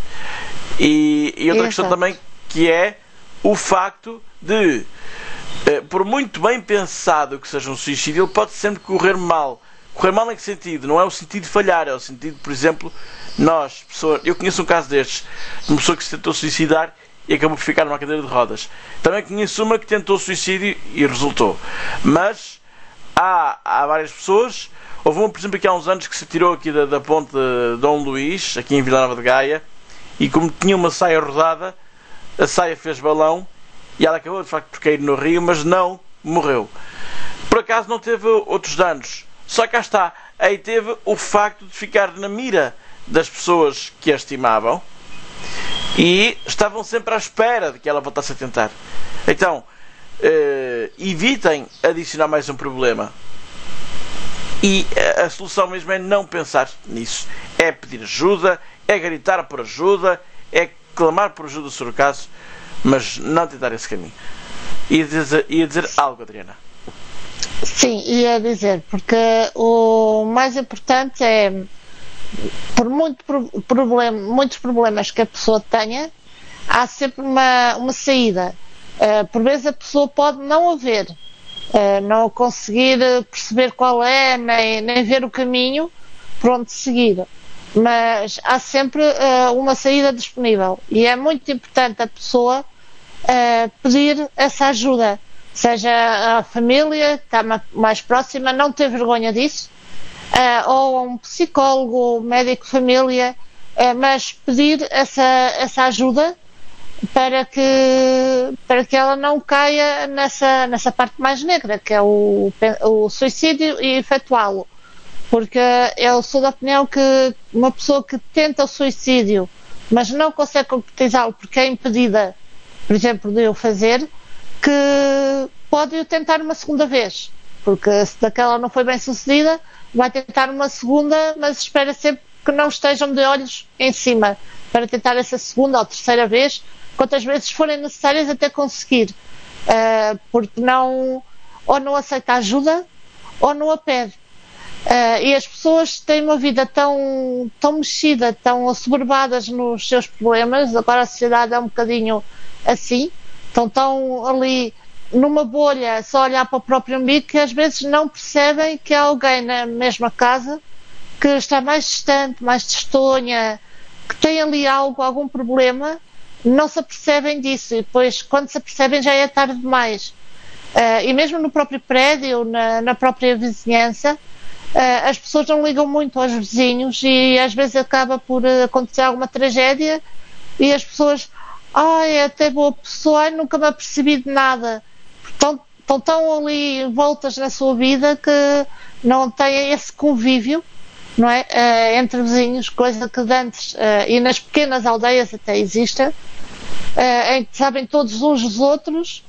E, e outra Exato. questão também, que é o facto de, uh, por muito bem pensado que seja um suicídio, ele pode sempre correr mal. Correr mal em que sentido? Não é o sentido de falhar, é o sentido, por exemplo, nós, pessoa, eu conheço um caso destes, de uma pessoa que se tentou suicidar e acabou por ficar numa cadeira de rodas. Também conheço uma que tentou suicídio e resultou. Mas há, há várias pessoas. Houve uma, por exemplo, aqui há uns anos que se tirou aqui da, da ponte de Dom Luís, aqui em Vila Nova de Gaia, e como tinha uma saia rodada, a saia fez balão e ela acabou de facto por cair no rio, mas não morreu. Por acaso não teve outros danos. Só que cá está, aí teve o facto de ficar na mira das pessoas que a estimavam e estavam sempre à espera de que ela voltasse a tentar. Então, eh, evitem adicionar mais um problema. E a solução mesmo é não pensar nisso. É pedir ajuda, é gritar por ajuda, é clamar por ajuda se for o caso, mas não tentar esse caminho. Ia dizer, ia dizer algo, Adriana. Sim, ia dizer, porque o mais importante é, por muito problema, muitos problemas que a pessoa tenha, há sempre uma, uma saída. Uh, por vezes a pessoa pode não haver, uh, não conseguir perceber qual é, nem, nem ver o caminho por onde seguir, mas há sempre uh, uma saída disponível e é muito importante a pessoa uh, pedir essa ajuda. Seja a família que está mais próxima, não ter vergonha disso, uh, ou um psicólogo, médico de família, uh, mas pedir essa, essa ajuda para que, para que ela não caia nessa, nessa parte mais negra, que é o, o suicídio, e efetuá-lo. Porque eu sou da opinião que uma pessoa que tenta o suicídio, mas não consegue concretizá-lo porque é impedida, por exemplo, de o fazer, que pode o tentar uma segunda vez, porque se daquela não foi bem sucedida, vai tentar uma segunda, mas espera sempre que não estejam de olhos em cima, para tentar essa segunda ou terceira vez, quantas vezes forem necessárias até conseguir, uh, porque não, ou não aceita ajuda, ou não a pede. Uh, e as pessoas têm uma vida tão, tão mexida, tão assoberbadas nos seus problemas, agora a sociedade é um bocadinho assim, estão tão ali numa bolha, só olhar para o próprio umbigo, que às vezes não percebem que há alguém na mesma casa que está mais distante, mais distonha, que tem ali algo, algum problema, não se apercebem disso, e depois quando se apercebem já é tarde demais. Uh, e mesmo no próprio prédio, na, na própria vizinhança, uh, as pessoas não ligam muito aos vizinhos e às vezes acaba por acontecer alguma tragédia e as pessoas, ai, é até boa pessoa, ai, nunca me apercebi de nada. Estão, estão tão ali voltas na sua vida que não têm esse convívio, não é? Uh, entre vizinhos, coisa que de antes, uh, e nas pequenas aldeias até existe, uh, em que sabem todos uns dos outros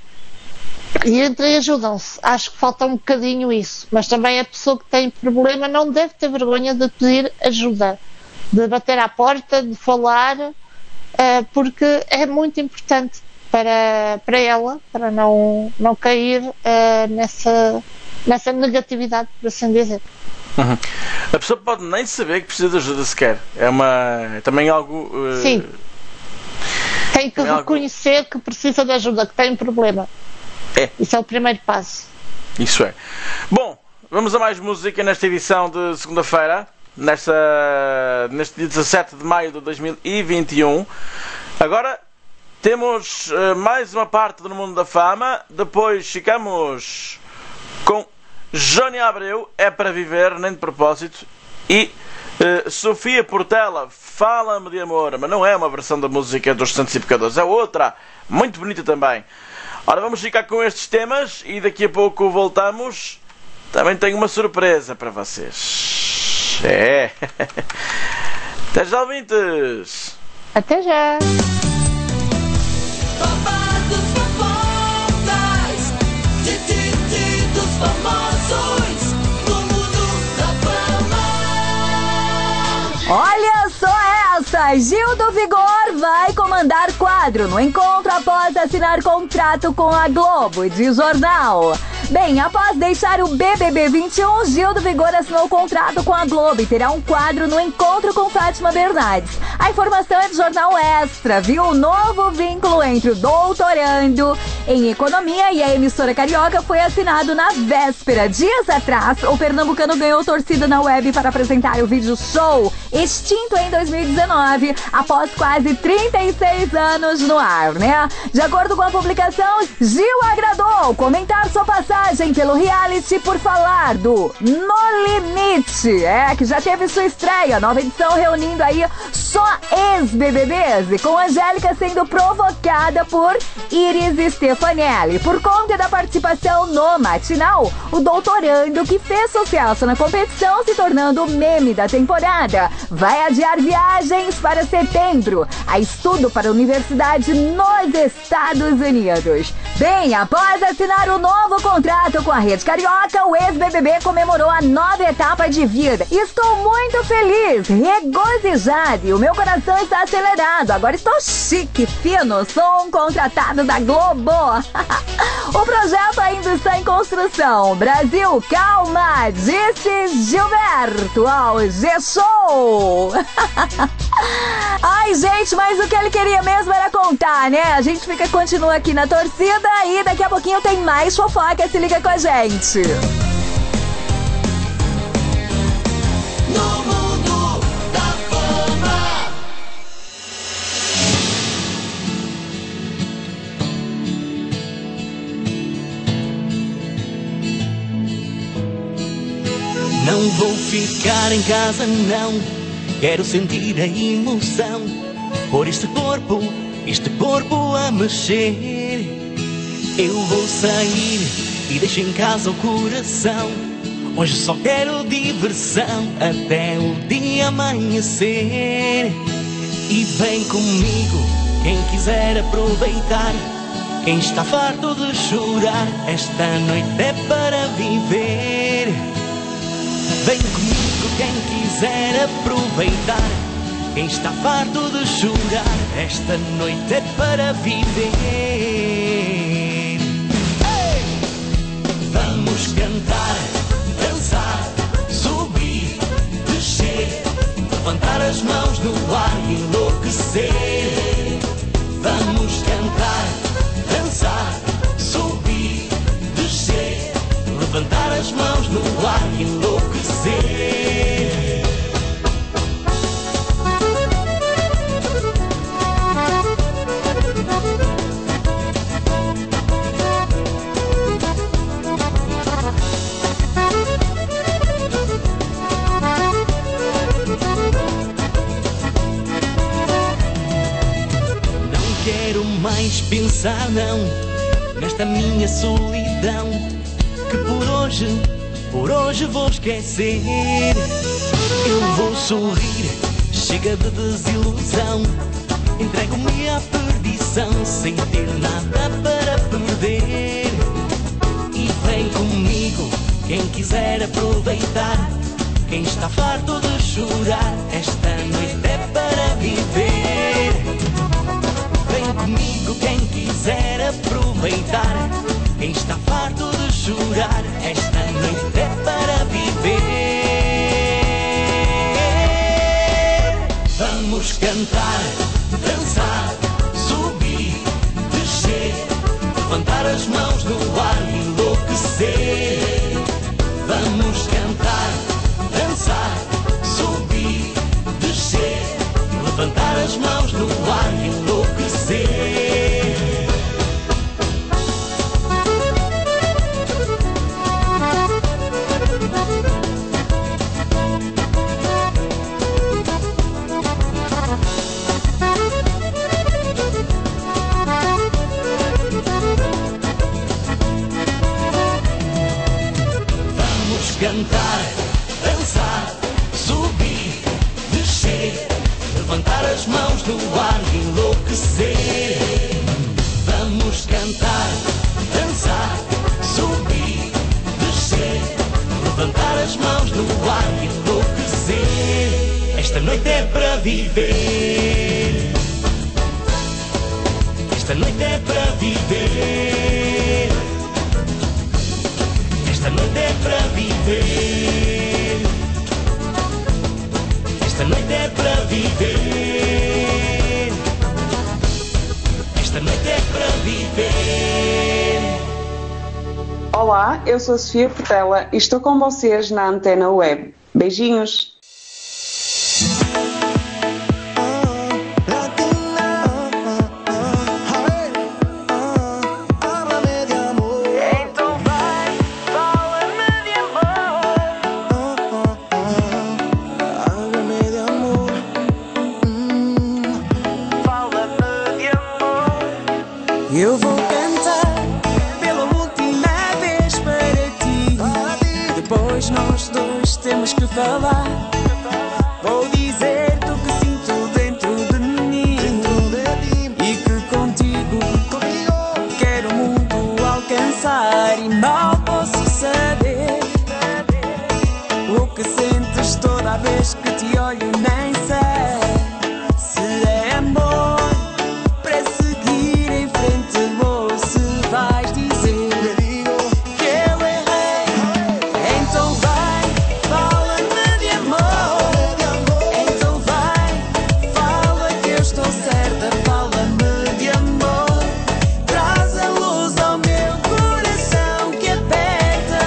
e entre ajudam-se. Acho que falta um bocadinho isso, mas também a pessoa que tem problema não deve ter vergonha de pedir ajuda, de bater à porta, de falar, uh, porque é muito importante para, para ela, para não, não cair uh, nessa, nessa negatividade, por assim dizer. Uhum. A pessoa pode nem saber que precisa de ajuda sequer. É uma, também algo... Uh... Sim. Tem que também reconhecer algo... que precisa de ajuda, que tem um problema. É. Isso é o primeiro passo. Isso é. Bom, vamos a mais música nesta edição de segunda-feira, nesta, neste dia dezassete de maio de dois mil e vinte e um. Agora temos uh, mais uma parte do Mundo da Fama. Depois ficamos com Johnny Abreu, É Para Viver, Nem de Propósito. E uh, Sofia Portela, Fala-me de Amor. Mas não é uma versão da música dos Santos e Pecadores, é outra, muito bonita também. Ora, vamos ficar com estes temas e daqui a pouco voltamos. Também tenho uma surpresa para vocês. É. Até já, ouvintes. Até já. Babados, fofocas, tititi dos famosos, do mundo da fama. Olha só essa! Gil do Vigor vai comandar quadro no encontro após assinar contrato com a Globo, diz jornal. Bem, após deixar o B B B vinte e um, Gil do Vigor assinou contrato com a Globo e terá um quadro no encontro com Fátima Bernardes. A informação é do Jornal Extra, viu? O novo vínculo entre o doutorando em economia e a emissora carioca foi assinado na véspera. Dias atrás, o pernambucano ganhou torcida na web para apresentar o vídeo show, extinto em dois mil e dezenove, após quase trinta e seis anos no ar, né? De acordo com a publicação, Gil agradou comentar sua passagem pelo reality por falar do No Limite, é, que já teve sua estreia, nova edição reunindo aí só ex-B B Bs, e com Angélica sendo provocada por Iris Stefanelli. Por conta da participação no matinal, o doutorando, que fez sucesso na competição, se tornando o meme da temporada, vai adiar viagens para setembro, a estudo para a universidade nos Estados Unidos. Bem, após assinar o novo contrato com a Rede Carioca, o ex-B B B comemorou a nova etapa de vida. Estou muito feliz, regozijado, e o meu coração está acelerado. Agora estou chique, fino, sou um contratado da Globo. O projeto ainda está em construção. Brasil, calma, disse Gilberto ao G-Show. Ai, gente, mas o que ele queria mesmo era contar, né? A gente fica, continua aqui na torcida e daqui a pouquinho tem mais fofoca. Se liga com a gente. No mundo da fama. Não vou ficar em casa, não. Quero sentir a emoção por este corpo, este corpo a mexer. Eu vou sair e deixo em casa o coração. Hoje só quero diversão até o dia amanhecer. E vem comigo quem quiser aproveitar. Quem está farto de chorar, esta noite é para viver. Vem comigo quem quiser aproveitar. Quem está farto de chorar, esta noite é para viver. Ei! Vamos cantar, dançar, subir, descer, levantar as mãos no ar e enlouquecer. Vamos cantar, dançar, subir, descer, levantar as mãos no ar e enlouquecer. Mais pensar não nesta minha solidão, que por hoje, por hoje vou esquecer. Eu vou sorrir, chega de desilusão, entrego-me à perdição sem ter nada para perder. E vem comigo quem quiser aproveitar. Quem está farto de chorar, esta noite é para viver. Vem comigo quem quiser aproveitar. Quem está farto de chorar, esta noite é para viver. Vamos cantar, dançar, subir, descer, levantar as mãos no ar e enlouquecer. Vamos cantar, dançar, subir, descer, levantar as mãos no ar e enlouquecer. Vamos cantar, dançar, subir, descer, levantar as mãos no ar e enlouquecer. Vamos cantar, dançar, subir, descer, levantar as mãos no ar e enlouquecer. Esta noite é para viver. Esta noite é para viver. Esta noite é para viver. Esta noite é para viver. Esta noite é para viver. Olá, eu sou a Sofia Portela e estou com vocês na Antena Web. Beijinhos! Eu vou cantar pela última vez para ti. Depois nós dois temos que falar. Vou dizer-te o que sinto dentro de mim e que contigo quero o mundo alcançar. E mal posso saber o que sentes toda vez que te olho. Nem sei se é amor para seguir em frente ou se vais dizer que eu errei. Então vai, fala-me de amor. Então vai, fala que eu estou certa. Fala-me de amor. Traz a luz ao meu coração que aperta.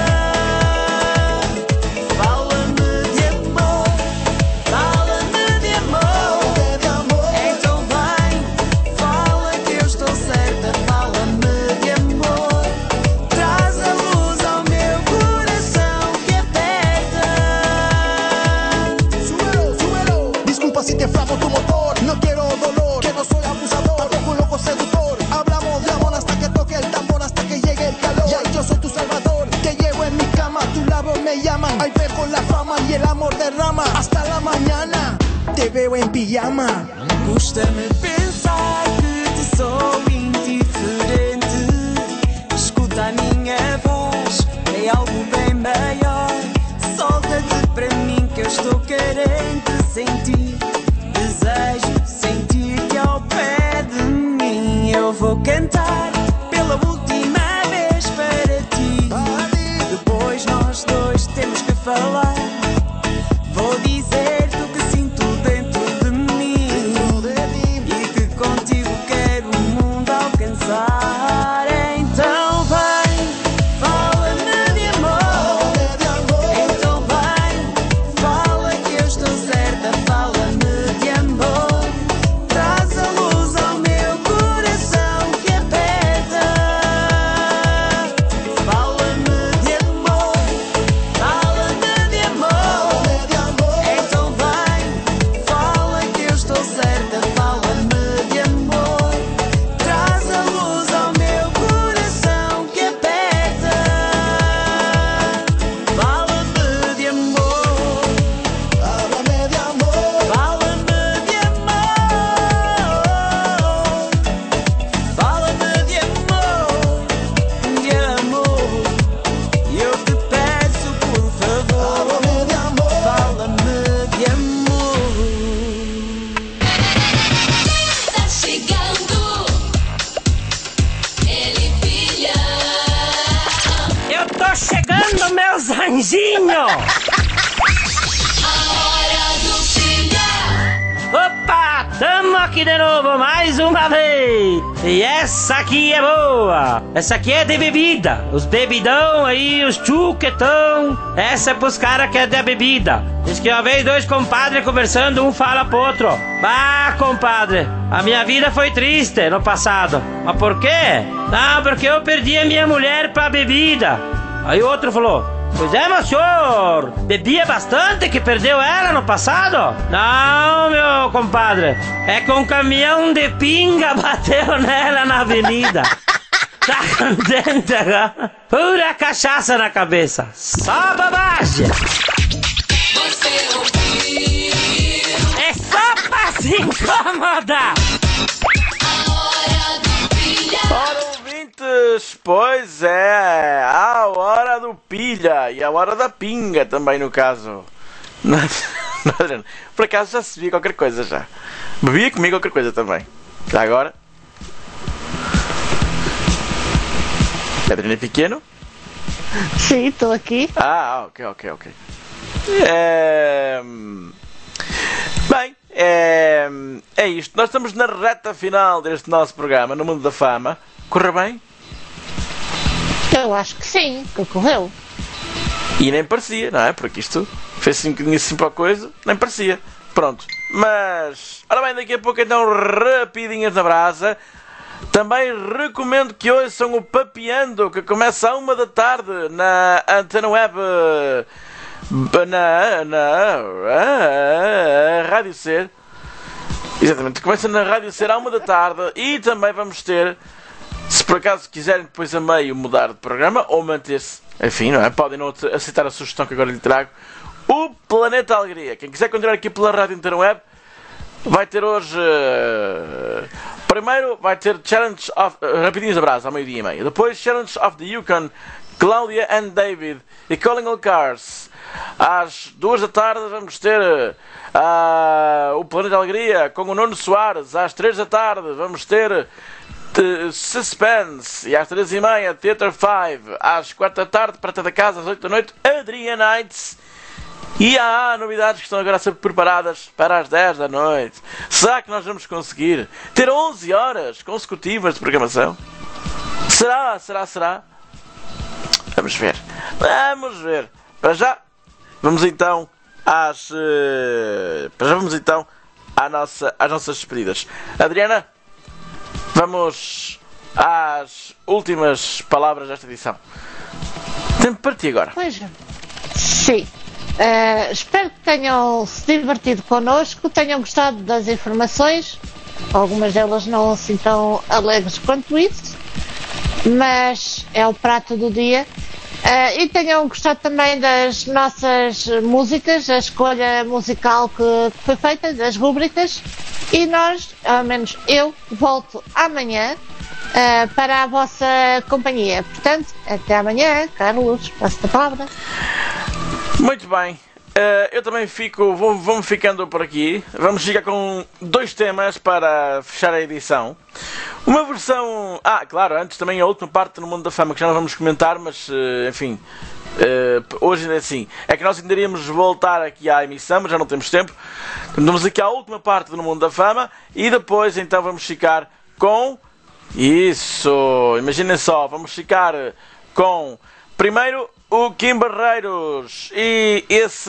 Fala-me de amor. Fala-me de amor. Então vai, fala que eu estou certa. Fala-me de amor. Traz a luz ao meu coração que aperta. Disculpa si te fravo tu motor, no quiero dolor, que no soy abusador, tampoco loco seductor. Hablamos de amor hasta que toque el tambor, hasta que llegue el calor. Ya yo soy tu salvador, te llevo en mi cama, tus labios me llaman. Ahí con la fama y el amor derrama hasta la mañana. Te veo en pijama. Custa-me pensar que te sou indiferente. Escuta a minha voz, é algo bem maior. Solta-te para mim que eu estou carente. Sentir, desejo sentir-te ao pé de mim. Eu vou cantar pela última vez para ti. Depois nós dois temos que falar. Vou dizer-te o que sinto dentro de mim e que contigo quero o mundo alcançar. Então vai, fala-me de amor. Então vai, fala que eu estou certa. Fala-me de amor. Traz a luz ao meu coração que aperta. Fala-me de amor. Fala-me de amor. Então vai, fala que eu estou certa. Fala-me de amor. Traz a luz ao meu coração que aperta. Fala-me de amor. Fala-me de amor. Fala-me de amor. Fala-me de amor. De amor. Eu te peço por favor. Fala-me de amor. Fala-me de amor. Tá chegando, ele pilha. Eu tô chegando, meus anjinhos! A hora do pilha. Opa, tamo aqui de novo, mais uma vez! E essa aqui é boa! Essa aqui é de bebida! Os bebidão aí, os chuquetão! Essa é pros caras que é da bebida! Diz que uma vez dois compadres conversando, um fala pro outro: bah, compadre, a minha vida foi triste no passado. Mas por quê? Não, porque eu perdi a minha mulher pra bebida. Aí o outro falou: pois é, meu senhor, bebia bastante que perdeu ela no passado? Não, meu compadre, é que um caminhão de pinga bateu nela na avenida. Tá contente agora? Pura cachaça na cabeça, só bobagem. Você ouviu? É só pra se incomodar. A hora do pilha. Ora, ouvintes, pois é, a hora do pilha e a hora da pinga também, no caso. Por acaso já se via qualquer coisa já. Bebia comigo qualquer coisa também. Já agora? Adriana Pequeno? Sim, estou aqui. Ah, ok, ok, ok. É... Bem, é... é isto. Nós estamos na reta final deste nosso programa, no Mundo da Fama. Correu bem? Eu acho que sim, que correu. E nem parecia, não é? Porque isto fez um bocadinho assim para a coisa, nem parecia. Pronto. Mas, ora bem, daqui a pouco então, rapidinhas na brasa. Também recomendo que ouçam o Papeando, que começa à uma da tarde na Antena Web, na, na, na Rádio Ser. Exatamente, começa na Rádio Ser à uma da tarde. E também vamos ter, se por acaso quiserem depois a meio mudar de programa ou manter-se, enfim, não é? Podem não aceitar a sugestão que agora lhe trago, o Planeta Alegria. Quem quiser continuar aqui pela Rádio Antena Web, vai ter hoje... Uh, primeiro vai ter Challenge of... Uh, rapidinhos abraço, ao meio-dia e meio. Depois Challenge of the Yukon, Cláudia and David e Calling All Cars. Às duas da tarde vamos ter uh, o Planeta Alegria com o Nuno Soares. Às três da tarde vamos ter uh, Suspense. E às três e meia Theater cinco. Às quatro da tarde, Prata da Casa. Às oito da noite, Adrian Nights. E há novidades que estão agora a ser preparadas para as dez da noite. Será que nós vamos conseguir ter onze horas consecutivas de programação? Será? Será? Será? Vamos ver. Vamos ver. Para já, vamos então às... Uh, para já vamos então à nossa, às nossas despedidas. Adriana, vamos às últimas palavras desta edição. Tempo para ti agora. Pois, sim. Uh, espero que tenham se divertido connosco, tenham gostado das informações, algumas delas não assim tão alegres quanto isso, mas é o prato do dia. Uh, e tenham gostado também das nossas músicas, a escolha musical que, que foi feita, das rúbricas, e nós, ao menos eu, volto amanhã uh, para a vossa companhia. Portanto, até amanhã. Carlos, passo a palavra. Muito bem, uh, eu também fico, vou, vamos ficando por aqui. Vamos ficar com dois temas para fechar a edição. Uma versão... Ah, claro, antes também a última parte no Mundo da Fama, que já não vamos comentar, mas, uh, enfim, uh, hoje ainda assim. É que nós ainda iríamos voltar aqui à emissão, mas já não temos tempo. Vamos aqui à última parte do Mundo da Fama e depois então vamos ficar com... Isso, imaginem só, vamos ficar com... Primeiro... O Kim Barreiros e esse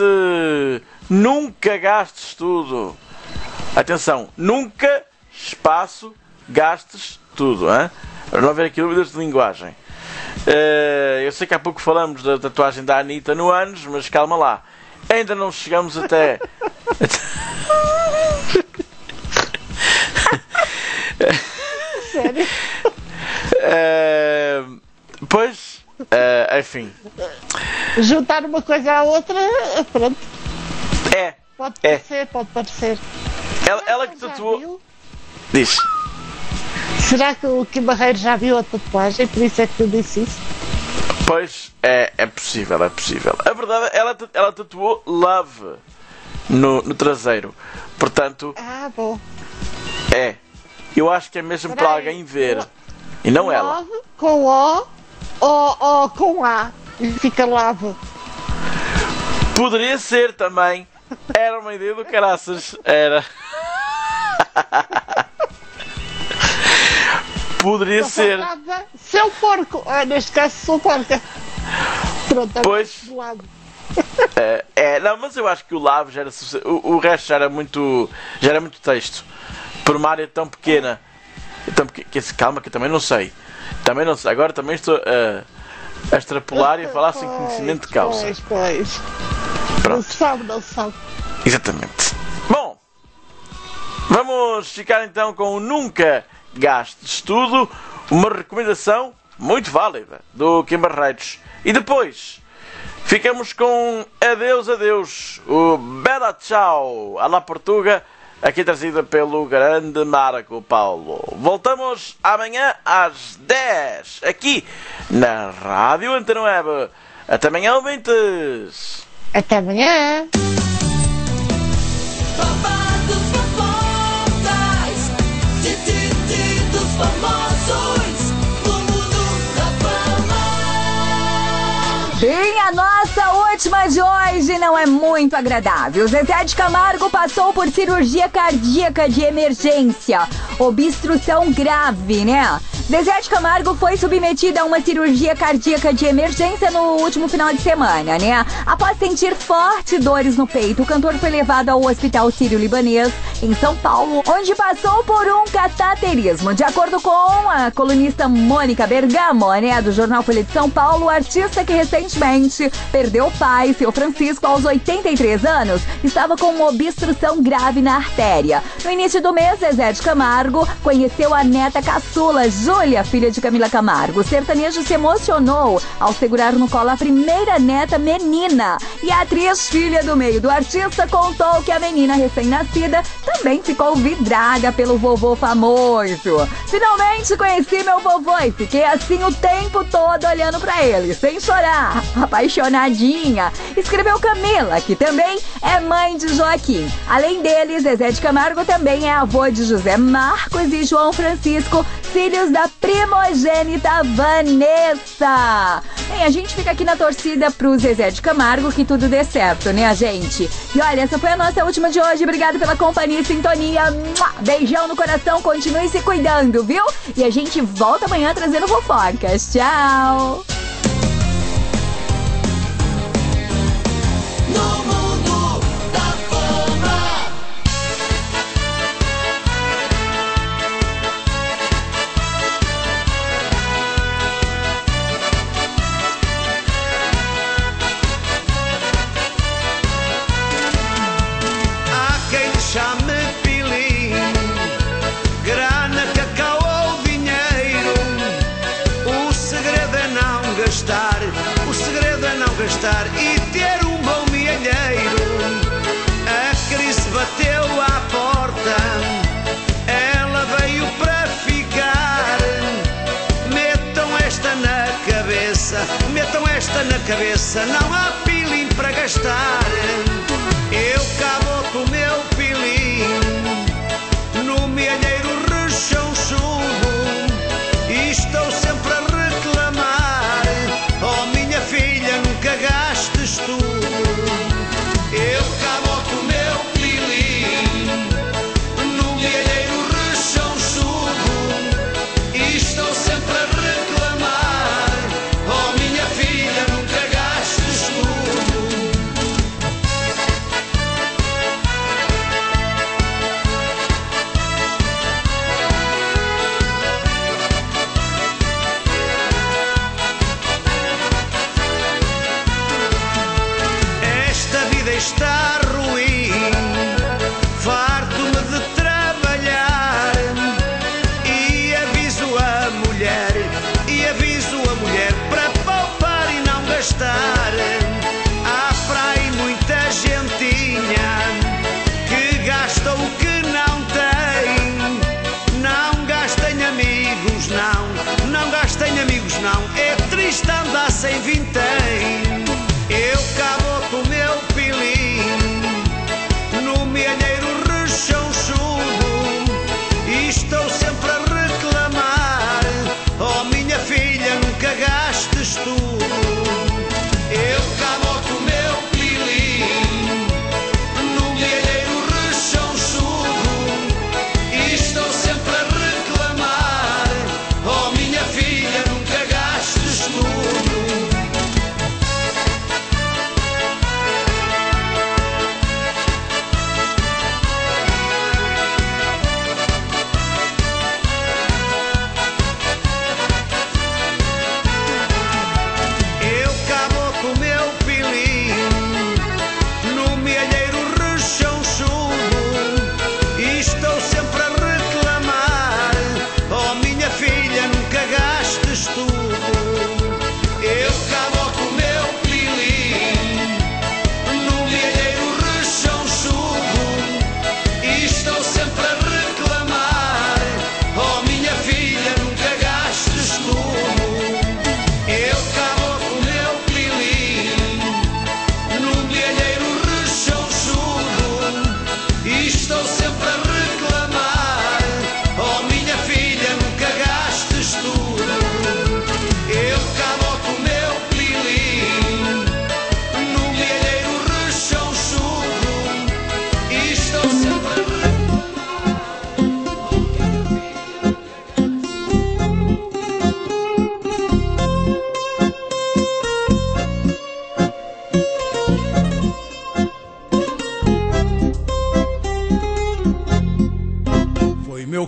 Nunca Gastes Tudo. Atenção, nunca, espaço, gastes tudo, hein? Para não haver aqui dúvidas de linguagem. Uh, eu sei que há pouco falamos da tatuagem da Anitta no ânus, mas calma lá. Ainda não chegamos até... Sério? Uh, pois... Uh, enfim, juntar uma coisa à outra, pronto. É. Pode é. parecer, pode parecer. Ela, ela que tatuou. Diz. Será que o Kim Barreiros já viu a tatuagem? Por isso é que eu disse isso? Pois, é, é possível, é possível. A verdade, ela, ela tatuou Love no, no traseiro. Portanto. Ah, bom. É. Eu acho que é mesmo para alguém ver. E não Love, ela. Com O. Ou, ou com A e fica lava. Poderia ser também. Era uma ideia do caraças. Era. Poderia não ser. Nada. Seu porco. Ah, neste caso, sou porca. Pronto, pois. É, é, não, mas eu acho que o Lavo já era. O, o resto já era muito. Já era muito texto. Por uma área tão pequena. Tão pequena que, calma, que eu também não sei. Também não sei, agora também estou a, a extrapolar e a falar sem conhecimento de causa. Pois, pois. Pronto. Não se sabe, não se sabe. Exatamente. Bom, vamos ficar então com o Nunca Gastes Tudo, uma recomendação muito válida do Kim Barreiros. E depois ficamos com Adeus, Adeus, o Bela Tchau, à la Portuga, aqui trazida pelo grande Marco Paulo. Voltamos amanhã às dez, aqui na Rádio Antena Web. Até amanhã, ouvintes! Até amanhã! Dos famosos, do mundo da fama. Essa última de hoje não é muito agradável. Zezé de Camargo passou por cirurgia cardíaca de emergência. Obstrução grave, né? Zezé de Camargo foi submetida a uma cirurgia cardíaca de emergência no último final de semana, né? Após sentir fortes dores no peito, o cantor foi levado ao Hospital Sírio-Libanês, em São Paulo, onde passou por um cateterismo. De acordo com a colunista Mônica Bergamo, né, do jornal Folha de São Paulo, o artista que recentemente perdeu o pai, seu Francisco, aos oitenta e três anos, estava com uma obstrução grave na artéria. No início do mês, Zezé de Camargo conheceu a neta caçula, Júlia, filha de Camila Camargo. O sertanejo se emocionou ao segurar no colo a primeira neta menina. E a atriz, filha do meio do artista, contou que a menina recém-nascida também ficou vidrada pelo vovô famoso. Finalmente conheci meu vovô e fiquei assim o tempo todo olhando pra ele, sem chorar, apaixonadinha, escreveu Camila, que também é mãe de Joaquim. Além dele, Zezé de Camargo também é avô de José Marcos e João Francisco, filhos da primogênita Vanessa. Bem, a gente fica aqui na torcida pro Zezé de Camargo, que tudo dê certo, né, gente? E olha, essa foi a nossa última de hoje. Obrigada pela companhia e sintonia. Beijão no coração, continue se cuidando, viu? E a gente volta amanhã trazendo fofocas. Tchau! Chame pilim, grana, cacau ou dinheiro. O segredo é não gastar, o segredo é não gastar e ter um bom milheiro. A crise bateu à porta, ela veio para ficar. Metam esta na cabeça, metam esta na cabeça, não há pilim para gastar. Eu cabo o meu pilim no milheiro rechonchudo e estou sempre a reclamar: oh minha filha, nunca gastes tudo. Eu cabo o meu pilim no milheiro rechonchudo e estou sempre a reclamar: oh minha filha, nunca gastes tudo. Está ruim, farto-me de trabalhar e aviso a mulher, e aviso a mulher para poupar e não gastar. Há para aí muita gentinha que gasta o que não tem. Não gastem amigos, não, não gastem amigos, não. É triste andar sem vintém. Eu cabo o meu pilim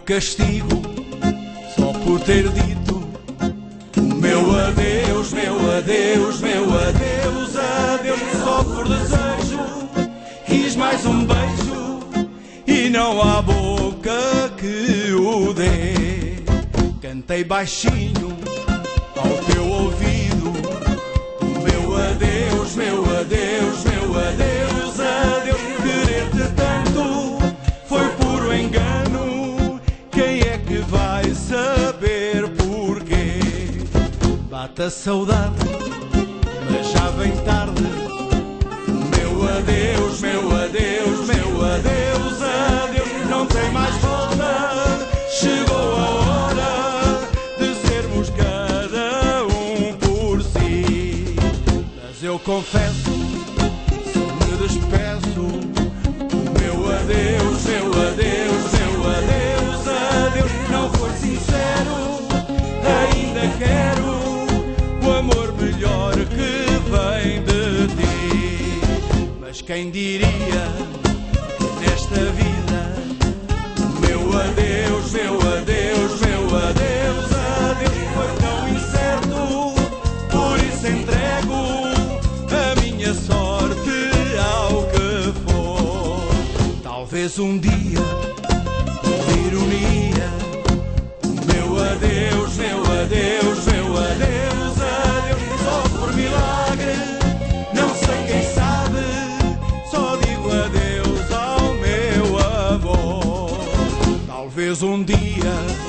castigo só por ter dito o meu adeus, meu adeus, meu adeus, adeus. Só por desejo quis mais um beijo e não há boca que o dê. Cantei baixinho ao teu ouvido o meu adeus, meu adeus, meu adeus, adeus. Querer-te tanto foi puro engano. Quem é que vai saber porquê? Bate a saudade, mas já vem tarde. Meu adeus, meu adeus, meu adeus, adeus. Não tem mais volta. Chegou a hora de sermos cada um por si. Mas eu confesso, se me despeço, o meu adeus, meu adeus, meu adeus, adeus. Não foi sincero, ainda quero o amor melhor que vem de ti. Mas quem diria que nesta vida o meu adeus, meu adeus, meu adeus, adeus foi tão incerto. Por isso entrego a minha sorte ao que for. Talvez um dia, por ironia, o meu adeus, meu adeus, meu adeus, adeus. Só por milagre, não sei quem sabe, só digo adeus ao meu amor. Talvez um dia